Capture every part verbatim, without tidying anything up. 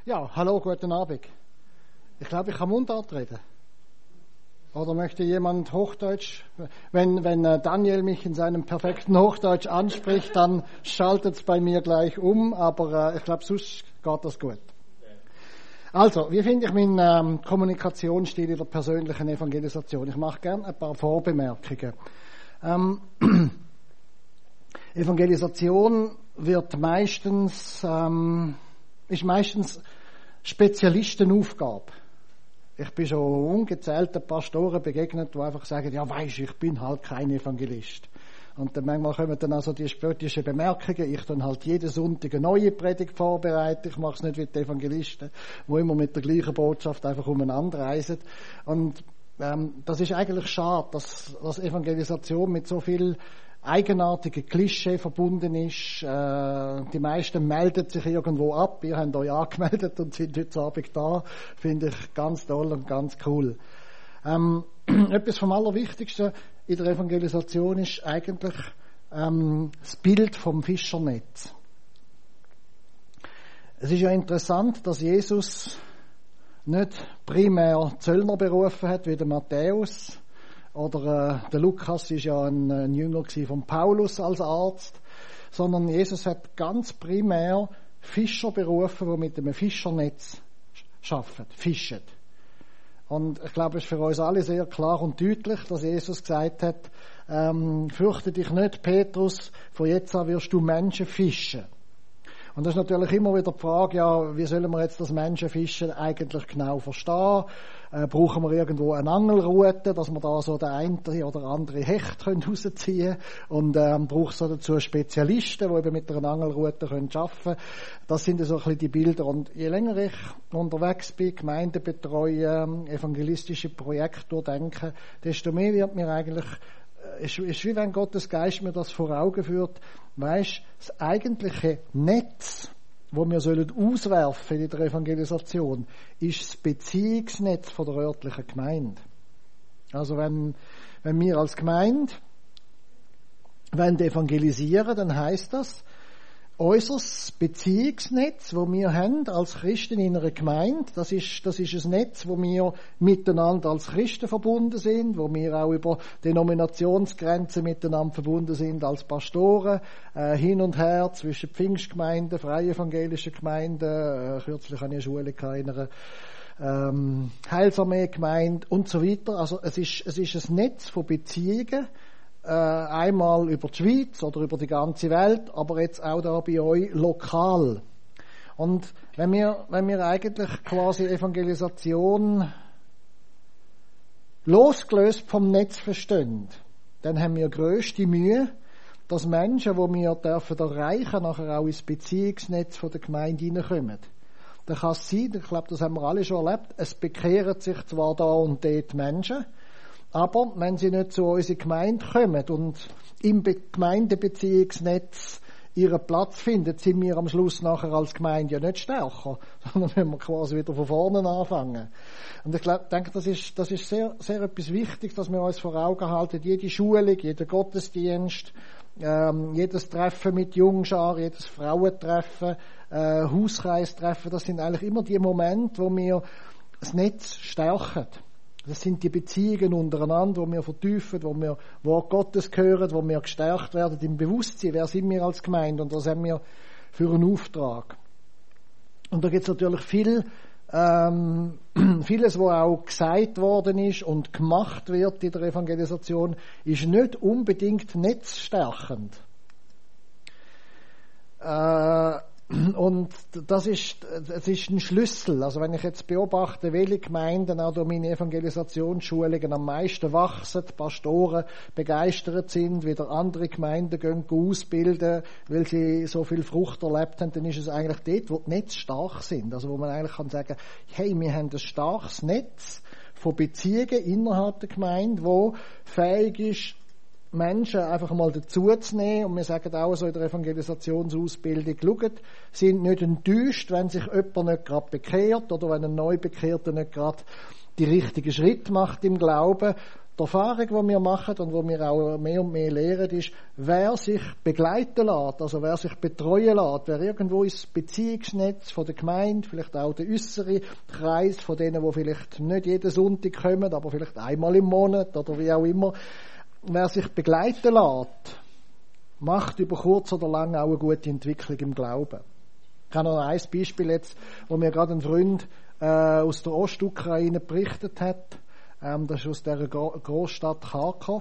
Ja, hallo, guten Abend. Ich glaube, ich kann Mundart reden. Oder möchte jemand Hochdeutsch? Wenn, wenn Daniel mich in seinem perfekten Hochdeutsch anspricht, dann schaltet es bei mir gleich um, aber äh, ich glaube, sonst geht das gut. Also, wie finde ich meinen ähm, Kommunikationsstil in der persönlichen Evangelisation? Ich mache gerne ein paar Vorbemerkungen. Ähm, Evangelisation wird meistens, ähm, ist meistens Spezialistenaufgabe. Ich bin schon ungezählten Pastoren begegnet, die einfach sagen, ja weisst, ich bin halt kein Evangelist. Und dann manchmal kommen dann also die spöttischen Bemerkungen, ich dann halt jeden Sonntag eine neue Predigt vorbereiten, ich mache es nicht wie die Evangelisten, die immer mit der gleichen Botschaft einfach umeinander reisen. Und ähm, das ist eigentlich schade, dass, dass Evangelisation mit so viel eigenartige Klischee verbunden ist. Äh, die meisten melden sich irgendwo ab. Ihr habt euch angemeldet und sind heute Abend da. Finde ich ganz toll und ganz cool. Ähm, etwas vom Allerwichtigsten in der Evangelisation ist eigentlich ähm, das Bild vom Fischernetz. Es ist ja interessant, dass Jesus nicht primär Zöllner berufen hat, wie der Matthäus. Oder äh, der Lukas ist ja ein, ein Jünger von Paulus als Arzt, sondern Jesus hat ganz primär Fischer berufen, die mit einem Fischernetz arbeiten, fischen. Und ich glaube, es ist für uns alle sehr klar und deutlich, dass Jesus gesagt hat, ähm, fürchte dich nicht, Petrus, von jetzt an wirst du Menschen fischen. Und das ist natürlich immer wieder die Frage, ja, wie sollen wir jetzt das Menschenfischen eigentlich genau verstehen? Äh, brauchen wir irgendwo eine Angelrute, dass wir da so der eine oder andere Hecht können rausziehen können? Und ähm, braucht es dazu Spezialisten, die eben mit einer Angelrute können arbeiten können? Das sind so ein bisschen die Bilder. Und je länger ich unterwegs bin, Gemeinden betreue, evangelistische Projekte durchdenke, desto mehr wird mir eigentlich, es ist wie wenn Gottes Geist mir das vor Augen führt, weisst, das eigentliche Netz, wo wir sollen auswerfen in der Evangelisation, ist das Beziehungsnetz von der örtlichen Gemeinde. Also wenn, wenn wir als Gemeinde wollen evangelisieren, dann heisst das, unser Beziehungsnetz, das wir haben als Christen in einer Gemeinde, das ist, das ist ein Netz, wo wir miteinander als Christen verbunden sind, wo wir auch über Denominationsgrenzen miteinander verbunden sind als Pastoren, äh, hin und her zwischen Pfingstgemeinden, freie evangelischen Gemeinden, äh, kürzlich habe ich eine Schule in einer ähm, Heilsarmee-Gemeinde und so weiter. Also es ist, es ist ein Netz von Beziehungen, einmal über die Schweiz oder über die ganze Welt, aber jetzt auch da bei euch lokal. Und wenn wir, wenn wir eigentlich quasi Evangelisation losgelöst vom Netz verstehen, dann haben wir grösste Mühe, dass Menschen, die wir dürfen erreichen, nachher auch ins Beziehungsnetz von der Gemeinde hineinkommen. Da kann es sein, ich glaube, das haben wir alle schon erlebt, es bekehren sich zwar da und dort Menschen, aber wenn sie nicht zu unserer Gemeinde kommen und im Be- Gemeindebeziehungsnetz ihren Platz finden, sind wir am Schluss nachher als Gemeinde ja nicht stärker, sondern wenn wir quasi wieder von vorne anfangen. Und ich glaub, denke, das ist, das ist sehr, sehr etwas Wichtiges, dass wir uns vor Augen halten. Jede Schulung, jeder Gottesdienst, ähm, jedes Treffen mit Jungschar, jedes Frauentreffen, äh, Hauskreistreffen, das sind eigentlich immer die Momente, wo wir das Netz stärken. Das sind die Beziehungen untereinander, wo wir vertiefen, wo wir Wort Gottes hören, wo wir gestärkt werden im Bewusstsein, wer sind wir als Gemeinde und was haben wir für einen Auftrag. Und da gibt es natürlich viel, ähm, vieles, was auch gesagt worden ist und gemacht wird in der Evangelisation, ist nicht unbedingt netzstärkend. Äh, Und das ist, das ist ein Schlüssel. Also wenn ich jetzt beobachte, welche Gemeinden auch durch meine Evangelisationsschulungen am meisten wachsen, die Pastoren begeistert sind, wieder andere Gemeinden gehen ausbilden, weil sie so viel Frucht erlebt haben, dann ist es eigentlich dort, wo die Netze stark sind. Also wo man eigentlich kann sagen, hey, wir haben ein starkes Netz von Beziehungen innerhalb der Gemeinde, wo fähig ist, Menschen einfach mal dazuzunehmen. Und wir sagen auch so in der Evangelisationsausbildung, schaut, sind nicht enttäuscht, wenn sich jemand nicht gerade bekehrt oder wenn ein Neubekehrter nicht gerade die richtigen Schritte macht im Glauben. Die Erfahrung, die wir machen und wo wir auch mehr und mehr lehren, ist, wer sich begleiten lässt, also wer sich betreuen lässt, wer irgendwo ins Beziehungsnetz von der Gemeinde, vielleicht auch der äußere Kreis von denen, die vielleicht nicht jeden Sonntag kommen, aber vielleicht einmal im Monat oder wie auch immer, wer sich begleiten lässt, macht über kurz oder lang auch eine gute Entwicklung im Glauben. Ich habe noch ein Beispiel jetzt, wo mir gerade ein Freund äh, aus der Ostukraine berichtet hat. Ähm, das ist aus der Gro- Großstadt Kharkov.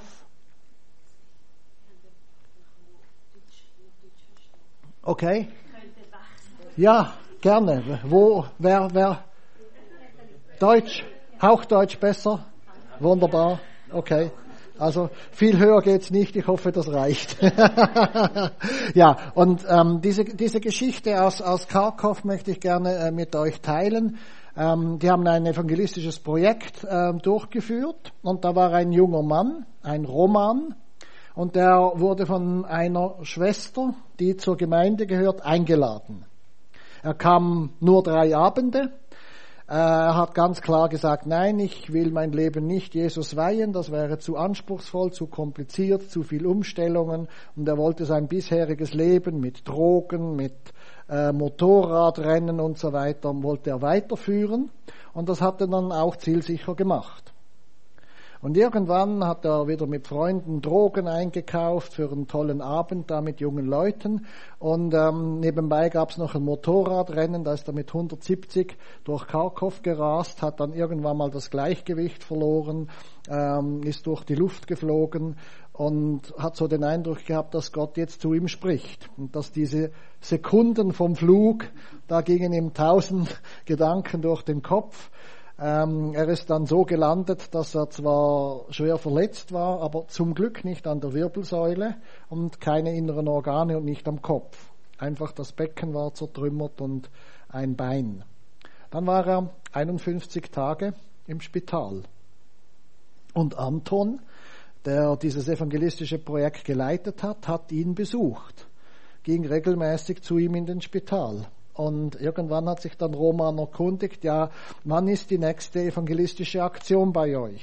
Okay. Ja, gerne. Wo, wer, wer? Deutsch? Hauchdeutsch besser? Wunderbar. Okay. Also viel höher geht's nicht. Ich hoffe, das reicht. Ja, und ähm, diese diese Geschichte aus aus Kharkov möchte ich gerne äh, mit euch teilen. Ähm, die haben ein evangelistisches Projekt äh, durchgeführt und da war ein junger Mann, ein Roman, und der wurde von einer Schwester, die zur Gemeinde gehört, eingeladen. Er kam nur drei Abende. Er hat ganz klar gesagt, nein, ich will mein Leben nicht Jesus weihen, das wäre zu anspruchsvoll, zu kompliziert, zu viel Umstellungen, und er wollte sein bisheriges Leben mit Drogen, mit äh, Motorradrennen und so weiter, wollte er weiterführen, und das hat er dann auch zielsicher gemacht. Und irgendwann hat er wieder mit Freunden Drogen eingekauft für einen tollen Abend da mit jungen Leuten. Und ähm, nebenbei gab es noch ein Motorradrennen, da ist er mit hundertsiebzig durch Kharkov gerast, hat dann irgendwann mal das Gleichgewicht verloren, ähm, ist durch die Luft geflogen und hat so den Eindruck gehabt, dass Gott jetzt zu ihm spricht. Und dass diese Sekunden vom Flug, da gingen ihm tausend Gedanken durch den Kopf. Ähm, er ist dann so gelandet, dass er zwar schwer verletzt war, aber zum Glück nicht an der Wirbelsäule und keine inneren Organe und nicht am Kopf. Einfach das Becken war zertrümmert und ein Bein. Dann war er einundfünfzig Tage im Spital. Und Anton, der dieses evangelistische Projekt geleitet hat, hat ihn besucht, ging regelmäßig zu ihm in den Spital. Und irgendwann hat sich dann Roman erkundigt, ja, wann ist die nächste evangelistische Aktion bei euch?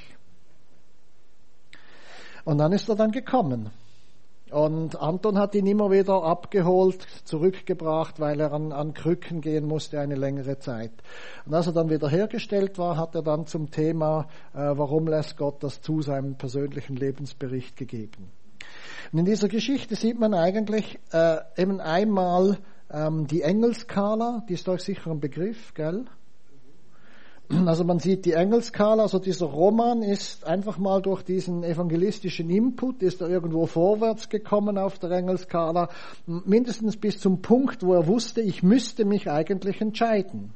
Und dann ist er dann gekommen. Und Anton hat ihn immer wieder abgeholt, zurückgebracht, weil er an, an Krücken gehen musste eine längere Zeit. Und als er dann wieder hergestellt war, hat er dann zum Thema, äh, warum lässt Gott das zu, seinem persönlichen Lebensbericht gegeben. Und in dieser Geschichte sieht man eigentlich äh, eben einmal die Engelskala, die ist euch sicher ein Begriff, gell? Also man sieht die Engelskala, also dieser Roman ist einfach mal durch diesen evangelistischen Input, ist er irgendwo vorwärts gekommen auf der Engelskala, mindestens bis zum Punkt, wo er wusste, ich müsste mich eigentlich entscheiden.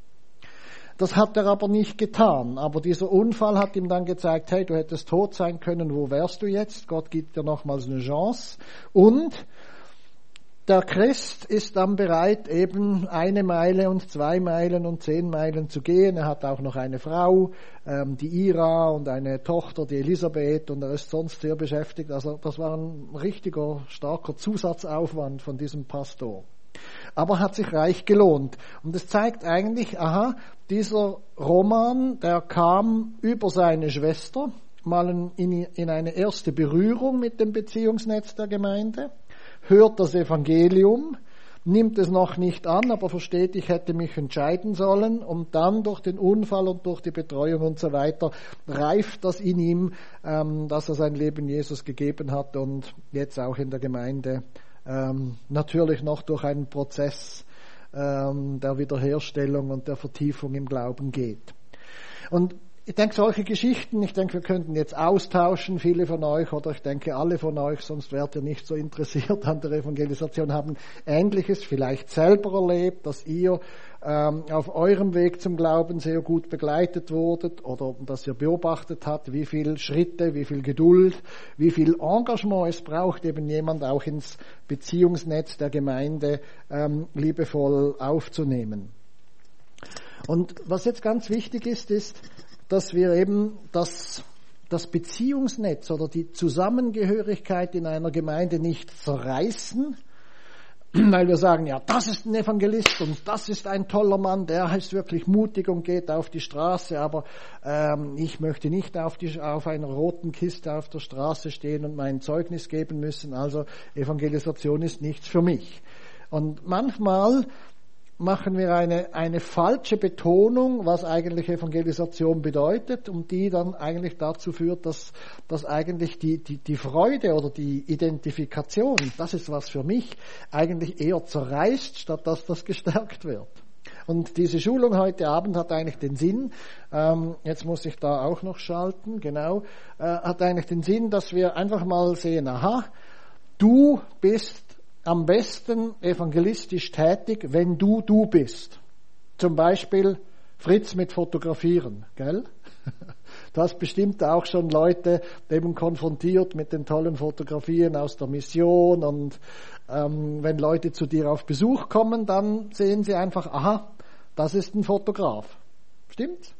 Das hat er aber nicht getan, aber dieser Unfall hat ihm dann gezeigt, hey, du hättest tot sein können, wo wärst du jetzt? Gott gibt dir nochmals eine Chance. Und der Christ ist dann bereit, eben eine Meile und zwei Meilen und zehn Meilen zu gehen. Er hat auch noch eine Frau, ähm, die Ira, und eine Tochter, die Elisabeth, und er ist sonst sehr beschäftigt. Also das war ein richtiger, starker Zusatzaufwand von diesem Pastor. Aber hat sich reich gelohnt. Und es zeigt eigentlich, aha, dieser Roman, der kam über seine Schwester mal in, in eine erste Berührung mit dem Beziehungsnetz der Gemeinde, hört das Evangelium, nimmt es noch nicht an, aber versteht, ich hätte mich entscheiden sollen, und dann durch den Unfall und durch die Betreuung und so weiter reift das in ihm, ähm, dass er sein Leben Jesus gegeben hat und jetzt auch in der Gemeinde ähm, natürlich noch durch einen Prozess ähm, der Wiederherstellung und der Vertiefung im Glauben geht. Und ich denke, solche Geschichten, ich denke, wir könnten jetzt austauschen, viele von euch, oder ich denke, alle von euch, sonst wärt ihr nicht so interessiert an der Evangelisation, haben Ähnliches vielleicht selber erlebt, dass ihr ähm, auf eurem Weg zum Glauben sehr gut begleitet wurdet, oder dass ihr beobachtet habt, wie viel Schritte, wie viel Geduld, wie viel Engagement es braucht, eben jemand auch ins Beziehungsnetz der Gemeinde ähm, liebevoll aufzunehmen. Und was jetzt ganz wichtig ist, ist, dass wir eben das, das Beziehungsnetz oder die Zusammengehörigkeit in einer Gemeinde nicht zerreißen weil wir sagen, ja, das ist ein Evangelist und das ist ein toller Mann, der ist wirklich mutig und geht auf die Straße, aber ähm, ich möchte nicht auf, die, auf einer roten Kiste auf der Straße stehen und mein Zeugnis geben müssen, also Evangelisation ist nichts für mich. Und manchmal machen wir eine, eine falsche Betonung, was eigentlich Evangelisation bedeutet und die dann eigentlich dazu führt, dass, dass eigentlich die, die, die Freude oder die Identifikation, das ist was für mich, eigentlich eher zerreißt, statt dass das gestärkt wird. Und diese Schulung heute Abend hat eigentlich den Sinn, ähm, jetzt muss ich da auch noch schalten, genau, äh, hat eigentlich den Sinn, dass wir einfach mal sehen, aha, du bist am besten evangelistisch tätig, wenn du du bist. Zum Beispiel Fritz mit Fotografieren, gell? Du hast bestimmt auch schon Leute eben konfrontiert mit den tollen Fotografien aus der Mission und ähm, wenn Leute zu dir auf Besuch kommen, dann sehen sie einfach, aha, das ist ein Fotograf. Stimmt's?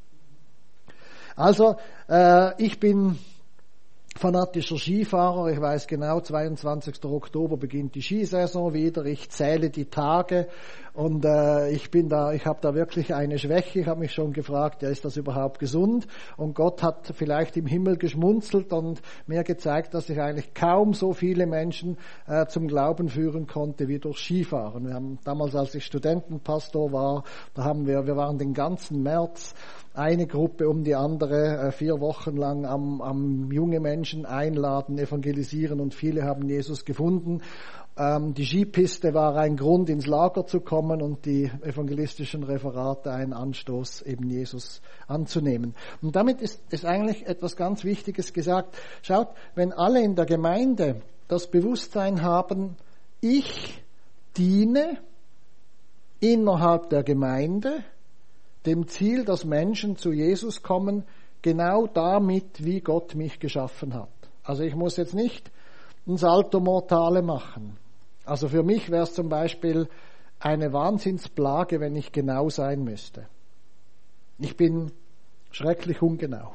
Also, äh, ich bin fanatischer Skifahrer, ich weiß genau, zweiundzwanzigster Oktober beginnt die Skisaison wieder, ich zähle die Tage und äh, ich bin da, ich habe da wirklich eine Schwäche, ich habe mich schon gefragt, ja, ist das überhaupt gesund? Und Gott hat vielleicht im Himmel geschmunzelt und mir gezeigt, dass ich eigentlich kaum so viele Menschen äh, zum Glauben führen konnte wie durch Skifahren. Wir haben damals, als ich Studentenpastor war, da haben wir, wir waren den ganzen März eine Gruppe um die andere, vier Wochen lang am, am junge Menschen einladen, evangelisieren und viele haben Jesus gefunden. Ähm, die Skipiste war ein Grund, ins Lager zu kommen und die evangelistischen Referate ein Anstoß, eben Jesus anzunehmen. Und damit ist, ist eigentlich etwas ganz Wichtiges gesagt. Schaut, wenn alle in der Gemeinde das Bewusstsein haben, ich diene innerhalb der Gemeinde, dem Ziel, dass Menschen zu Jesus kommen, genau damit, wie Gott mich geschaffen hat. Also ich muss jetzt nicht ein Salto Mortale machen. Also für mich wäre es zum Beispiel eine Wahnsinnsplage, wenn ich genau sein müsste. Ich bin schrecklich ungenau.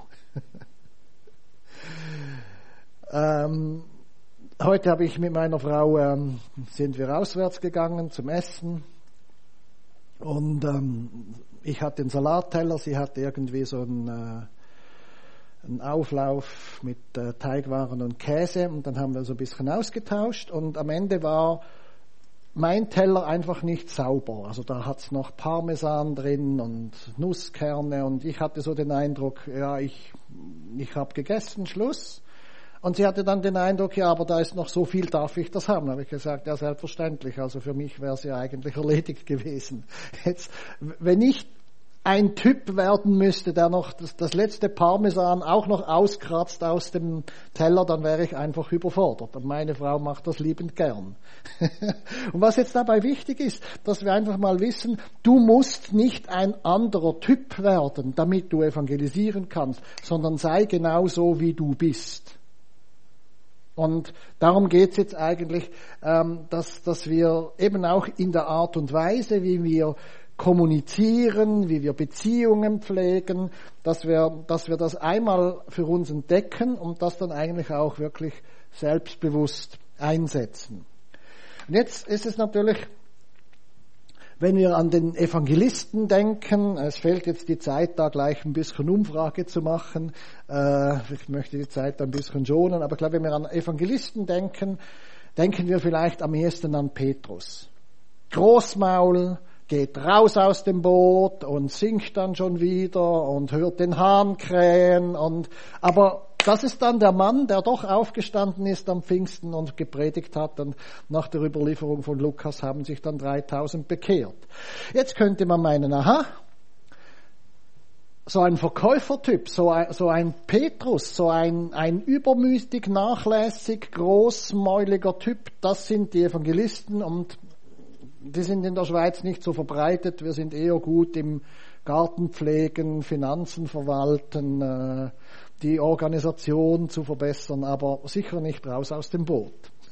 ähm, heute habe ich mit meiner Frau, ähm, sind wir auswärts gegangen zum Essen und ähm, ich hatte den Salatteller, sie hatte irgendwie so einen, äh, einen Auflauf mit äh, Teigwaren und Käse und dann haben wir so ein bisschen ausgetauscht und am Ende war mein Teller einfach nicht sauber. Also da hat's noch Parmesan drin und Nusskerne und ich hatte so den Eindruck, ja, ich, ich habe gegessen, Schluss. Und sie hatte dann den Eindruck, ja, aber da ist noch so viel, darf ich das haben? Da habe ich gesagt, ja, selbstverständlich. Also für mich wäre es ja eigentlich erledigt gewesen. Jetzt, wenn ich ein Typ werden müsste, der noch das, das letzte Parmesan auch noch auskratzt aus dem Teller, dann wäre ich einfach überfordert. Und meine Frau macht das liebend gern. Und was jetzt dabei wichtig ist, dass wir einfach mal wissen, du musst nicht ein anderer Typ werden, damit du evangelisieren kannst, sondern sei genau so, wie du bist. Und darum geht's jetzt eigentlich, ähm, dass, dass wir eben auch in der Art und Weise, wie wir kommunizieren, wie wir Beziehungen pflegen, dass wir, dass wir das einmal für uns entdecken und das dann eigentlich auch wirklich selbstbewusst einsetzen. Und jetzt ist es natürlich, wenn wir an den Evangelisten denken, es fehlt jetzt die Zeit, da gleich ein bisschen Umfrage zu machen, äh, ich möchte die Zeit ein bisschen schonen, aber ich glaube, wenn wir an Evangelisten denken, denken wir vielleicht am ehesten an Petrus. Großmaul, geht raus aus dem Boot und singt dann schon wieder und hört den Hahn krähen und, aber das ist dann der Mann, der doch aufgestanden ist am Pfingsten und gepredigt hat und nach der Überlieferung von Lukas haben sich dann dreitausend bekehrt. Jetzt könnte man meinen, aha, so ein Verkäufertyp, so ein, so ein Petrus, so ein, ein übermütig, nachlässig, großmäuliger Typ, das sind die Evangelisten und die sind in der Schweiz nicht so verbreitet. Wir sind eher gut im Gartenpflegen, Finanzen verwalten, äh, die Organisation zu verbessern, aber sicher nicht raus aus dem Boot.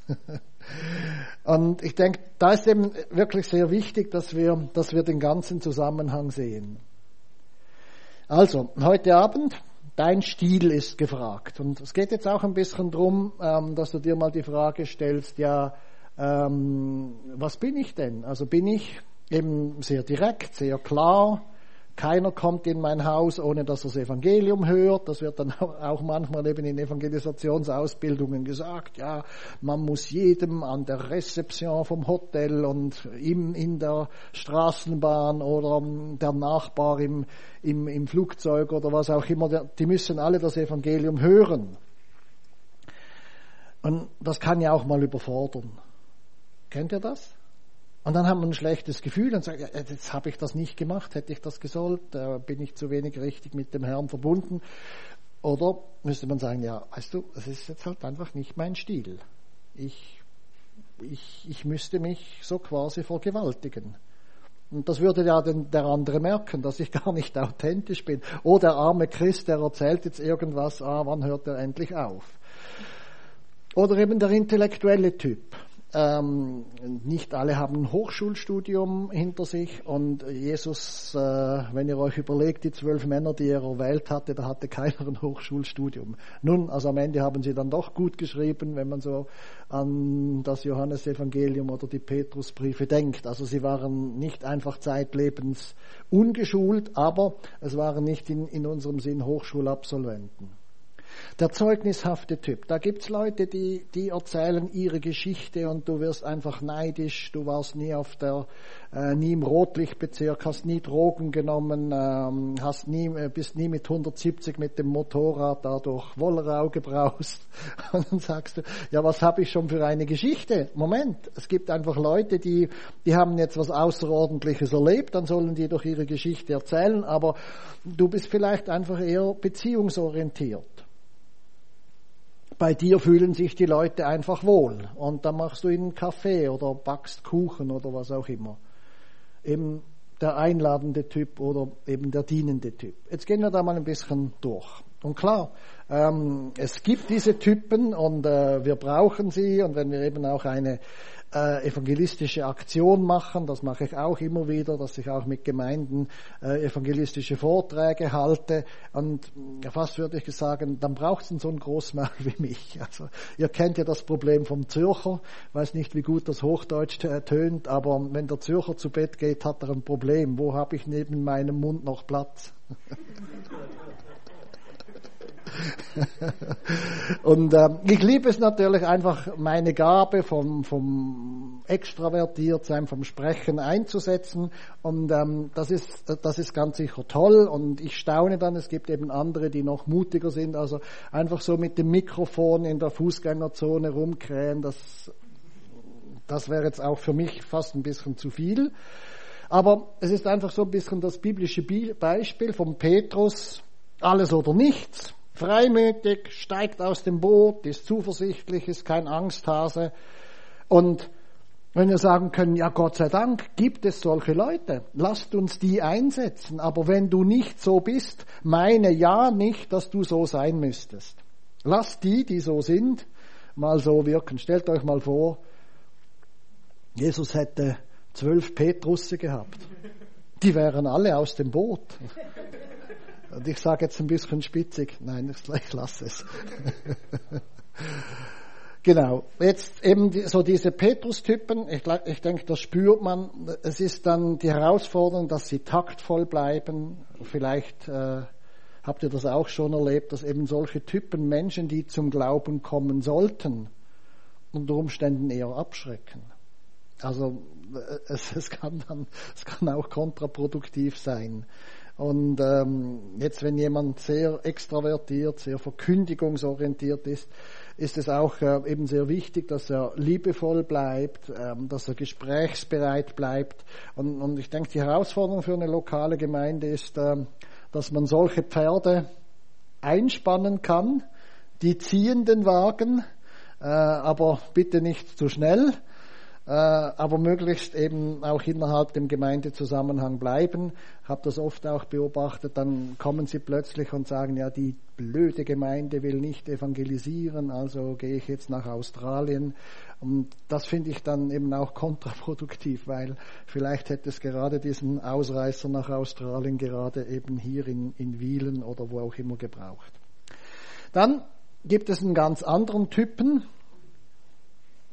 Und ich denke, da ist eben wirklich sehr wichtig, dass wir, dass wir den ganzen Zusammenhang sehen. Also, heute Abend, dein Stil ist gefragt. Und es geht jetzt auch ein bisschen drum, ähm, dass du dir mal die Frage stellst, ja, Ähm, was bin ich denn? Also bin ich eben sehr direkt, sehr klar. Keiner kommt in mein Haus, ohne dass er das Evangelium hört. Das wird dann auch manchmal eben in Evangelisationsausbildungen gesagt. Ja, man muss jedem an der Rezeption vom Hotel und im, in der Straßenbahn oder der Nachbar im, im, im Flugzeug oder was auch immer, die müssen alle das Evangelium hören. Und das kann ja auch mal überfordern. Kennt ihr das? Und dann hat man ein schlechtes Gefühl und sagt, ja, jetzt habe ich das nicht gemacht, hätte ich das gesollt, äh, bin ich zu wenig richtig mit dem Herrn verbunden. Oder müsste man sagen, ja, weißt du, es ist jetzt halt einfach nicht mein Stil. Ich, ich, ich müsste mich so quasi vergewaltigen. Und das würde ja den, der andere merken, dass ich gar nicht authentisch bin. Oh, der arme Christ, der erzählt jetzt irgendwas, ah, wann hört er endlich auf? Oder eben der intellektuelle Typ. Ähm, nicht alle haben ein Hochschulstudium hinter sich und Jesus, äh, wenn ihr euch überlegt, die zwölf Männer, die er erwählt hatte, da hatte keiner ein Hochschulstudium. Nun, also am Ende haben sie dann doch gut geschrieben, wenn man so an das Johannesevangelium oder die Petrusbriefe denkt. Also sie waren nicht einfach zeitlebens ungeschult, aber es waren nicht in, in unserem Sinn Hochschulabsolventen. Der zeugnishafte Typ. Da gibt's Leute, die, die erzählen ihre Geschichte und du wirst einfach neidisch. Du warst nie auf der, äh, nie im Rotlichtbezirk, hast nie Drogen genommen, ähm, hast nie, bist nie mit hundertsiebzig mit dem Motorrad da durch Wollerau gebraust. Und dann sagst du, ja, was habe ich schon für eine Geschichte? Moment, es gibt einfach Leute, die, die haben jetzt was Außerordentliches erlebt, dann sollen die doch ihre Geschichte erzählen, aber du bist vielleicht einfach eher beziehungsorientiert. Bei dir fühlen sich die Leute einfach wohl und dann machst du ihnen Kaffee oder backst Kuchen oder was auch immer. Eben der einladende Typ oder eben der dienende Typ. Jetzt gehen wir da mal ein bisschen durch. Und klar, ähm, es gibt diese Typen und äh, wir brauchen sie und wenn wir eben auch eine äh, evangelistische Aktion machen, das mache ich auch immer wieder, dass ich auch mit Gemeinden äh, evangelistische Vorträge halte und ja, fast würde ich sagen, dann braucht es so einen Großmaul wie mich. Also ihr kennt ja das Problem vom Zürcher, weiß nicht, wie gut das Hochdeutsch tönt, aber wenn der Zürcher zu Bett geht, hat er ein Problem. Wo habe ich neben meinem Mund noch Platz? Und äh, ich liebe es natürlich einfach, meine Gabe vom, vom Extravertiertsein, vom Sprechen einzusetzen und ähm, das ist, das ist ganz sicher toll und ich staune dann, es gibt eben andere, die noch mutiger sind, also einfach so mit dem Mikrofon in der Fußgängerzone rumkrähen, das, das wäre jetzt auch für mich fast ein bisschen zu viel. Aber es ist einfach so ein bisschen das biblische Beispiel von Petrus, alles oder nichts. Freimütig, steigt aus dem Boot, ist zuversichtlich, ist kein Angsthase. Und wenn wir sagen können, ja Gott sei Dank gibt es solche Leute, lasst uns die einsetzen. Aber wenn du nicht so bist, meine ja nicht, dass du so sein müsstest. Lasst die, die so sind, mal so wirken. Stellt euch mal vor, Jesus hätte zwölf Petrusse gehabt. Die wären alle aus dem Boot. Und ich sage jetzt ein bisschen spitzig. Nein, ich lasse es. Genau. Jetzt eben die, so diese Petrus-Typen. Ich, ich denke, das spürt man. Es ist dann die Herausforderung, dass sie taktvoll bleiben. Vielleicht äh, habt ihr das auch schon erlebt, dass eben solche Typen Menschen, die zum Glauben kommen sollten, unter Umständen eher abschrecken. Also es, es kann dann, es kann auch kontraproduktiv sein. Und ähm, jetzt, wenn jemand sehr extravertiert, sehr verkündigungsorientiert ist, ist es auch äh, eben sehr wichtig, dass er liebevoll bleibt, ähm, dass er gesprächsbereit bleibt. Und, und ich denke, die Herausforderung für eine lokale Gemeinde ist, ähm, dass man solche Pferde einspannen kann, die ziehen den Wagen, äh, aber bitte nicht zu schnell. Äh, aber möglichst eben auch innerhalb dem Gemeindezusammenhang bleiben. Ich habe das oft auch beobachtet, dann kommen sie plötzlich und sagen, ja, die blöde Gemeinde will nicht evangelisieren, also gehe ich jetzt nach Australien. Und das finde ich dann eben auch kontraproduktiv, weil vielleicht hätte es gerade diesen Ausreißer nach Australien gerade eben hier in, in Wielen oder wo auch immer gebraucht. Dann gibt es einen ganz anderen Typen.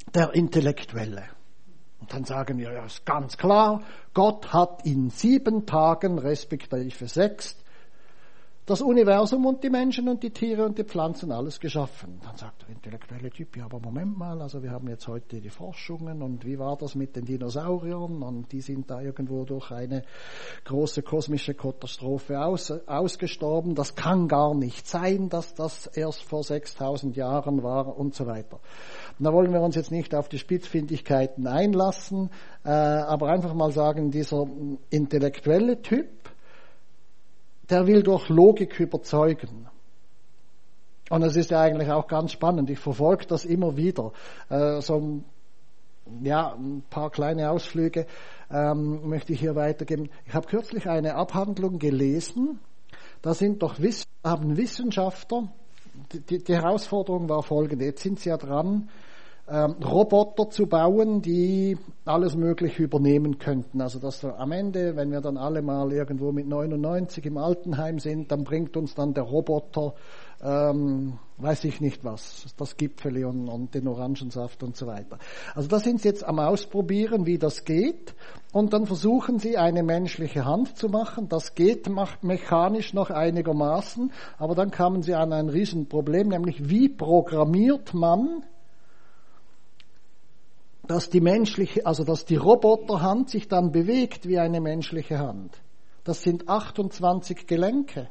der Intellektuelle. Und dann sagen wir, ja, ist ganz klar, Gott hat in sieben Tagen, respektive sechs, das Universum und die Menschen und die Tiere und die Pflanzen alles geschaffen. Dann sagt der intellektuelle Typ, ja, aber Moment mal, also wir haben jetzt heute die Forschungen und wie war das mit den Dinosauriern und die sind da irgendwo durch eine große kosmische Katastrophe aus, ausgestorben. Das kann gar nicht sein, dass das erst vor sechstausend Jahren war und so weiter. Und da wollen wir uns jetzt nicht auf die Spitzfindigkeiten einlassen, äh, aber einfach mal sagen, dieser intellektuelle Typ, der will durch Logik überzeugen. Und es ist ja eigentlich auch ganz spannend. Ich verfolge das immer wieder. Äh, so ein, ja, ein paar kleine Ausflüge ähm, möchte ich hier weitergeben. Ich habe kürzlich eine Abhandlung gelesen. Da sind doch Wiss- haben Wissenschaftler, die, die Herausforderung war folgende. Jetzt sind sie ja dran, ähm, Roboter zu bauen, die alles Mögliche übernehmen könnten. Also dass wir am Ende, wenn wir dann alle mal irgendwo mit neunundneunzig im Altenheim sind, dann bringt uns dann der Roboter, ähm, weiß ich nicht was, das Gipfeli und, und den Orangensaft und so weiter. Also da sind sie jetzt am Ausprobieren, wie das geht. Und dann versuchen sie, eine menschliche Hand zu machen. Das geht mechanisch noch einigermaßen. Aber dann kamen sie an ein Riesenproblem, nämlich wie programmiert man, dass die menschliche, also dass die Roboterhand sich dann bewegt wie eine menschliche Hand. Das sind achtundzwanzig Gelenke.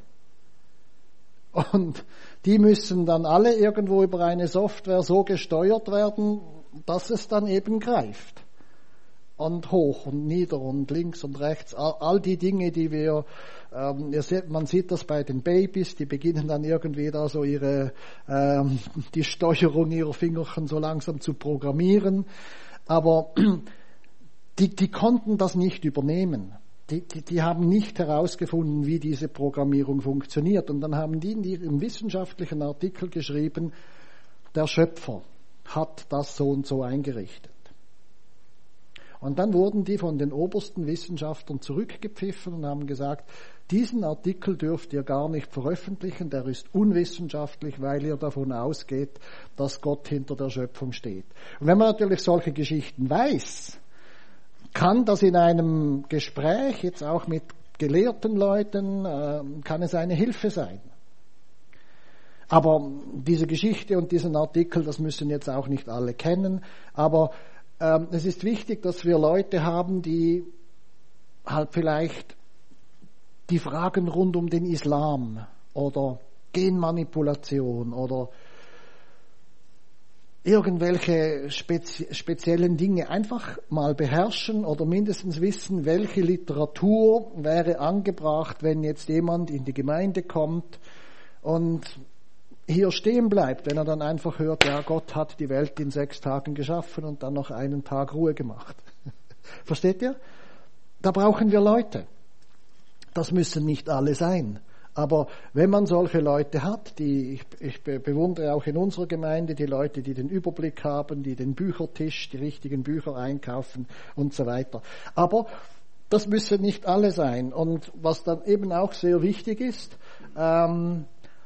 Und die müssen dann alle irgendwo über eine Software so gesteuert werden, dass es dann eben greift. Und hoch und nieder und links und rechts, all, all die Dinge, die wir, ähm, ihr seht, man sieht das bei den Babys, die beginnen dann irgendwie da so ihre, ähm, die Steuerung ihrer Fingerchen so langsam zu programmieren. Aber die, die konnten das nicht übernehmen. Die, die, die haben nicht herausgefunden, wie diese Programmierung funktioniert. Und dann haben die in ihrem wissenschaftlichen Artikel geschrieben, der Schöpfer hat das so und so eingerichtet. Und dann wurden die von den obersten Wissenschaftlern zurückgepfiffen und haben gesagt, diesen Artikel dürft ihr gar nicht veröffentlichen, der ist unwissenschaftlich, weil ihr davon ausgeht, dass Gott hinter der Schöpfung steht. Und wenn man natürlich solche Geschichten weiß, kann das in einem Gespräch, jetzt auch mit gelehrten Leuten, äh, kann es eine Hilfe sein. Aber diese Geschichte und diesen Artikel, das müssen jetzt auch nicht alle kennen, aber ähm, es ist wichtig, dass wir Leute haben, die halt vielleicht die Fragen rund um den Islam oder Genmanipulation oder irgendwelche spezi- speziellen Dinge einfach mal beherrschen oder mindestens wissen, welche Literatur wäre angebracht, wenn jetzt jemand in die Gemeinde kommt und hier stehen bleibt, wenn er dann einfach hört, ja, Gott hat die Welt in sechs Tagen geschaffen und dann noch einen Tag Ruhe gemacht. Versteht ihr? Da brauchen wir Leute. Das müssen nicht alle sein. Aber wenn man solche Leute hat, die ich, ich bewundere auch in unserer Gemeinde, die Leute, die den Überblick haben, die den Büchertisch, die richtigen Bücher einkaufen und so weiter. Aber das müssen nicht alle sein. Und was dann eben auch sehr wichtig ist, ähm,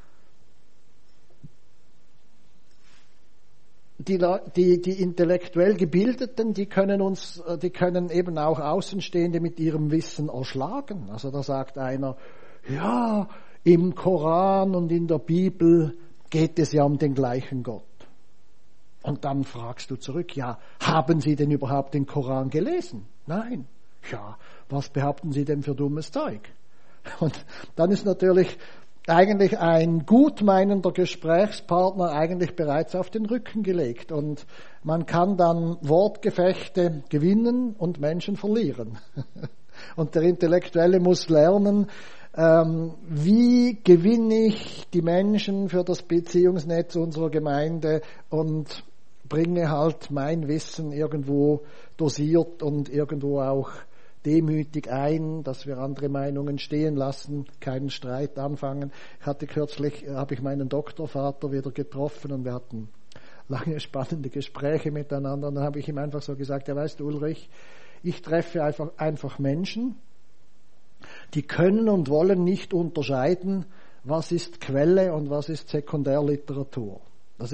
Die, die, die intellektuell Gebildeten, die können uns, die können eben auch Außenstehende mit ihrem Wissen erschlagen. Also da sagt einer, ja, im Koran und in der Bibel geht es ja um den gleichen Gott. Und dann fragst du zurück, ja, haben Sie denn überhaupt den Koran gelesen? Nein. Ja, was behaupten Sie denn für dummes Zeug? Und dann ist natürlich eigentlich ein gutmeinender Gesprächspartner eigentlich bereits auf den Rücken gelegt. Und man kann dann Wortgefechte gewinnen und Menschen verlieren. Und der Intellektuelle muss lernen, ähm, wie gewinne ich die Menschen für das Beziehungsnetz unserer Gemeinde und bringe halt mein Wissen irgendwo dosiert und irgendwo auch demütig ein, dass wir andere Meinungen stehen lassen, keinen Streit anfangen. Ich hatte kürzlich, habe ich meinen Doktorvater wieder getroffen und wir hatten lange spannende Gespräche miteinander. Und dann habe ich ihm einfach so gesagt, ja, weißt du, Ulrich, ich treffe einfach, einfach Menschen, die können und wollen nicht unterscheiden, was ist Quelle und was ist Sekundärliteratur. Das ist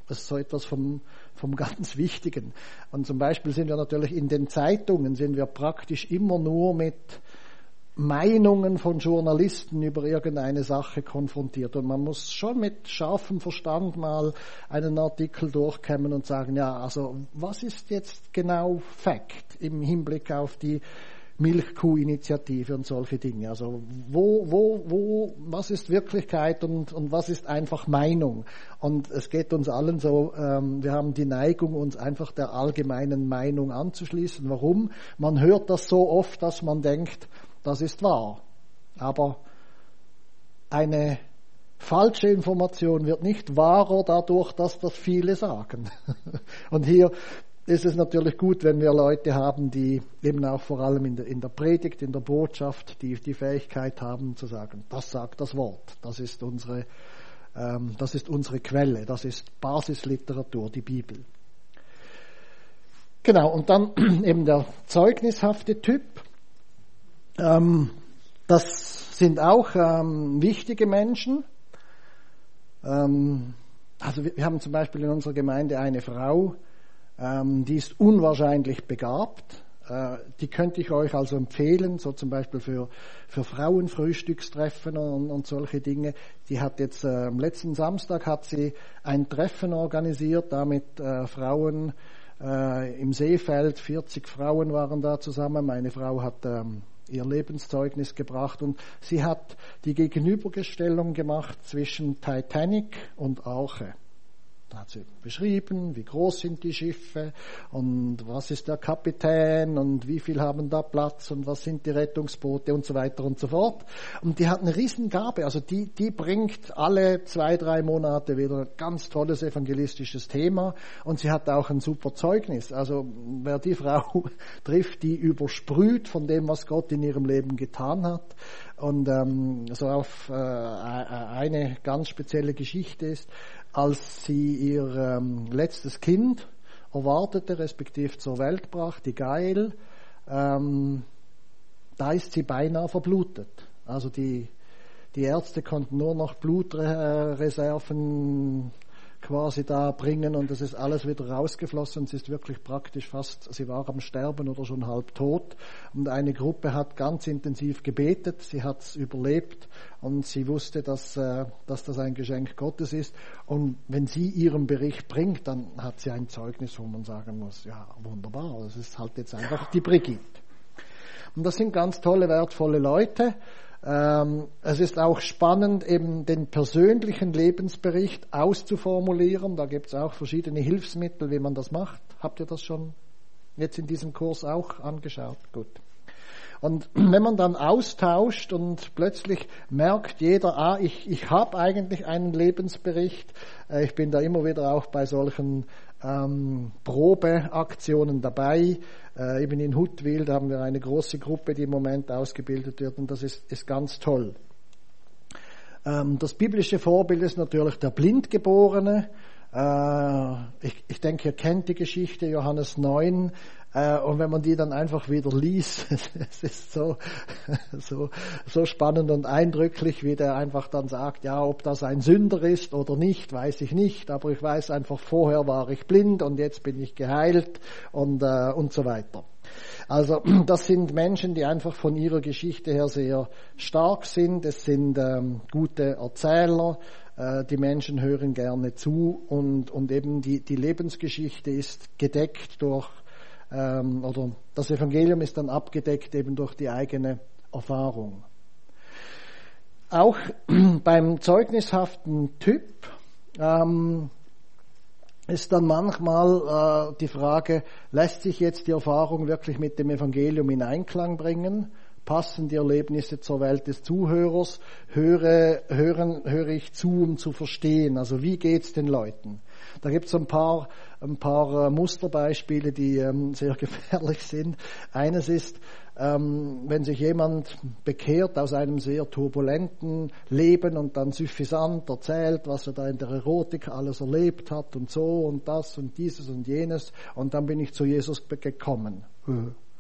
Das ist so etwas vom, vom ganz Wichtigen. Und zum Beispiel sind wir natürlich in den Zeitungen, sind wir praktisch immer nur mit Meinungen von Journalisten über irgendeine Sache konfrontiert. Und man muss schon mit scharfem Verstand mal einen Artikel durchkämmen und sagen, ja, also was ist jetzt genau Fact im Hinblick auf die Milchkuh-Initiative und solche Dinge. Also wo, wo, wo, was ist Wirklichkeit und, und was ist einfach Meinung? Und es geht uns allen so, ähm, wir haben die Neigung, uns einfach der allgemeinen Meinung anzuschließen. Warum? Man hört das so oft, dass man denkt, das ist wahr. Aber eine falsche Information wird nicht wahrer dadurch, dass das viele sagen. Und hier ist es natürlich gut, wenn wir Leute haben, die eben auch vor allem in der, in der Predigt, in der Botschaft, die die Fähigkeit haben zu sagen, das sagt das Wort, das ist unsere, ähm, das ist unsere Quelle, das ist Basisliteratur, die Bibel. Genau, und dann eben der zeugnishafte Typ. Ähm, das sind auch ähm, wichtige Menschen. Ähm, also wir, wir haben zum Beispiel in unserer Gemeinde eine Frau, Ähm, die ist unwahrscheinlich begabt. Äh, die könnte ich euch also empfehlen, so zum Beispiel für, für Frauenfrühstückstreffen und, und solche Dinge. Die hat jetzt, äh, am letzten Samstag hat sie ein Treffen organisiert, da mit äh, Frauen äh, im Seefeld. vierzig Frauen waren da zusammen. Meine Frau hat ähm, ihr Lebenszeugnis gebracht und sie hat die Gegenüberstellung gemacht zwischen Titanic und Arche. Da hat sie beschrieben, wie groß sind die Schiffe und was ist der Kapitän und wie viel haben da Platz und was sind die Rettungsboote und so weiter und so fort. Und die hat eine Riesengabe, also die, die bringt alle zwei, drei Monate wieder ein ganz tolles evangelistisches Thema und sie hat auch ein super Zeugnis. Also wer die Frau trifft, die übersprüht von dem, was Gott in ihrem Leben getan hat. Und ähm, so auf äh, eine ganz spezielle Geschichte ist, als sie ihr ähm, letztes Kind erwartete, respektive zur Welt brachte, die Gail, ähm, da ist sie beinahe verblutet. Also die, die Ärzte konnten nur noch Blutreserven quasi da bringen und es ist alles wieder rausgeflossen. Sie ist wirklich praktisch fast, sie war am Sterben oder schon halb tot. Und eine Gruppe hat ganz intensiv gebetet, sie hat es überlebt und sie wusste, dass, äh, dass das ein Geschenk Gottes ist. Und wenn sie ihren Bericht bringt, dann hat sie ein Zeugnis, wo man sagen muss, ja wunderbar, das ist halt jetzt einfach die Brigitte. Und das sind ganz tolle, wertvolle Leute. Ähm, es ist auch spannend, eben den persönlichen Lebensbericht auszuformulieren. Da gibt es auch verschiedene Hilfsmittel, wie man das macht. Habt ihr das schon jetzt in diesem Kurs auch angeschaut? Gut. Und wenn man dann austauscht und plötzlich merkt jeder, ah, ich, ich habe eigentlich einen Lebensbericht. Äh, ich bin da immer wieder auch bei solchen ähm, Probeaktionen dabei. Äh, eben in Huttwil, da haben wir eine große Gruppe, die im Moment ausgebildet wird und das ist, ist ganz toll. Ähm, das biblische Vorbild ist natürlich der Blindgeborene. Äh, ich, ich denke, ihr kennt die Geschichte, Johannes neun. Äh, und wenn man die dann einfach wieder liest, es ist so, so, so spannend und eindrücklich, wie der einfach dann sagt, ja, ob das ein Sünder ist oder nicht, weiß ich nicht, aber ich weiß einfach, vorher war ich blind und jetzt bin ich geheilt und, äh, und so weiter. Also das sind Menschen, die einfach von ihrer Geschichte her sehr stark sind. Es sind ähm, gute Erzähler. Äh, die Menschen hören gerne zu und, und eben die, die Lebensgeschichte ist gedeckt durch ähm, oder das Evangelium ist dann abgedeckt eben durch die eigene Erfahrung. Auch beim zeugnishaften Typ ähm, ist dann manchmal äh, die Frage, lässt sich jetzt die Erfahrung wirklich mit dem Evangelium in Einklang bringen? Passen die Erlebnisse zur Welt des Zuhörers? Höre, hören, höre ich zu, um zu verstehen? Also wie geht's den Leuten? Da gibt es ein paar, ein paar äh, Musterbeispiele, die ähm, sehr gefährlich sind. Eines ist, ähm, wenn sich jemand bekehrt aus einem sehr turbulenten Leben und dann suffisant erzählt, was er da in der Erotik alles erlebt hat und so und das und dieses und jenes und dann bin ich zu Jesus gekommen.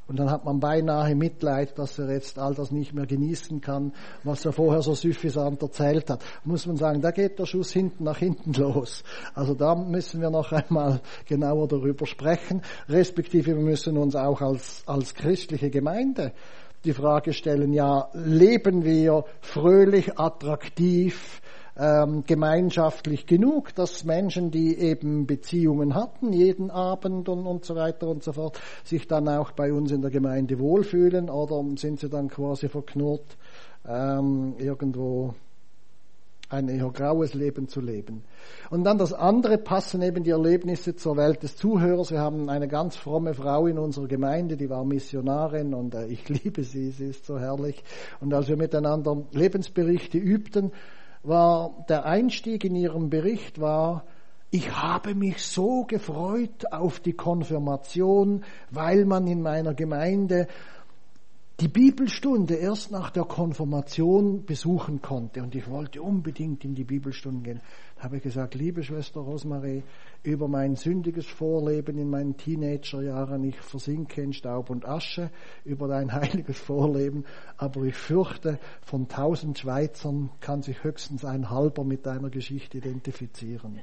Und dann hat man beinahe Mitleid, dass er jetzt all das nicht mehr genießen kann, was er vorher so suffisant erzählt hat. Muss man sagen, da geht der Schuss hinten nach hinten los. Also da müssen wir noch einmal genauer darüber sprechen, respektive wir müssen uns auch als, als christliche Gemeinde die Frage stellen, ja, leben wir fröhlich, attraktiv, Ähm, gemeinschaftlich genug, dass Menschen, die eben Beziehungen hatten, jeden Abend und, und so weiter und so fort, sich dann auch bei uns in der Gemeinde wohlfühlen, oder sind sie dann quasi verknurrt, ähm, irgendwo ein eher graues Leben zu leben. Und dann das andere, passen eben die Erlebnisse zur Welt des Zuhörers. Wir haben eine ganz fromme Frau in unserer Gemeinde, die war Missionarin und äh, ich liebe sie, sie ist so herrlich. Und als wir miteinander Lebensberichte übten, war der Einstieg in ihrem Bericht war, ich habe mich so gefreut auf die Konfirmation, weil man in meiner Gemeinde die Bibelstunde erst nach der Konfirmation besuchen konnte. Und ich wollte unbedingt in die Bibelstunde gehen. Da habe ich gesagt, liebe Schwester Rosmarie, über mein sündiges Vorleben in meinen Teenagerjahren, ich versinke in Staub und Asche, über dein heiliges Vorleben, aber ich fürchte, von tausend Schweizern kann sich höchstens ein halber mit deiner Geschichte identifizieren.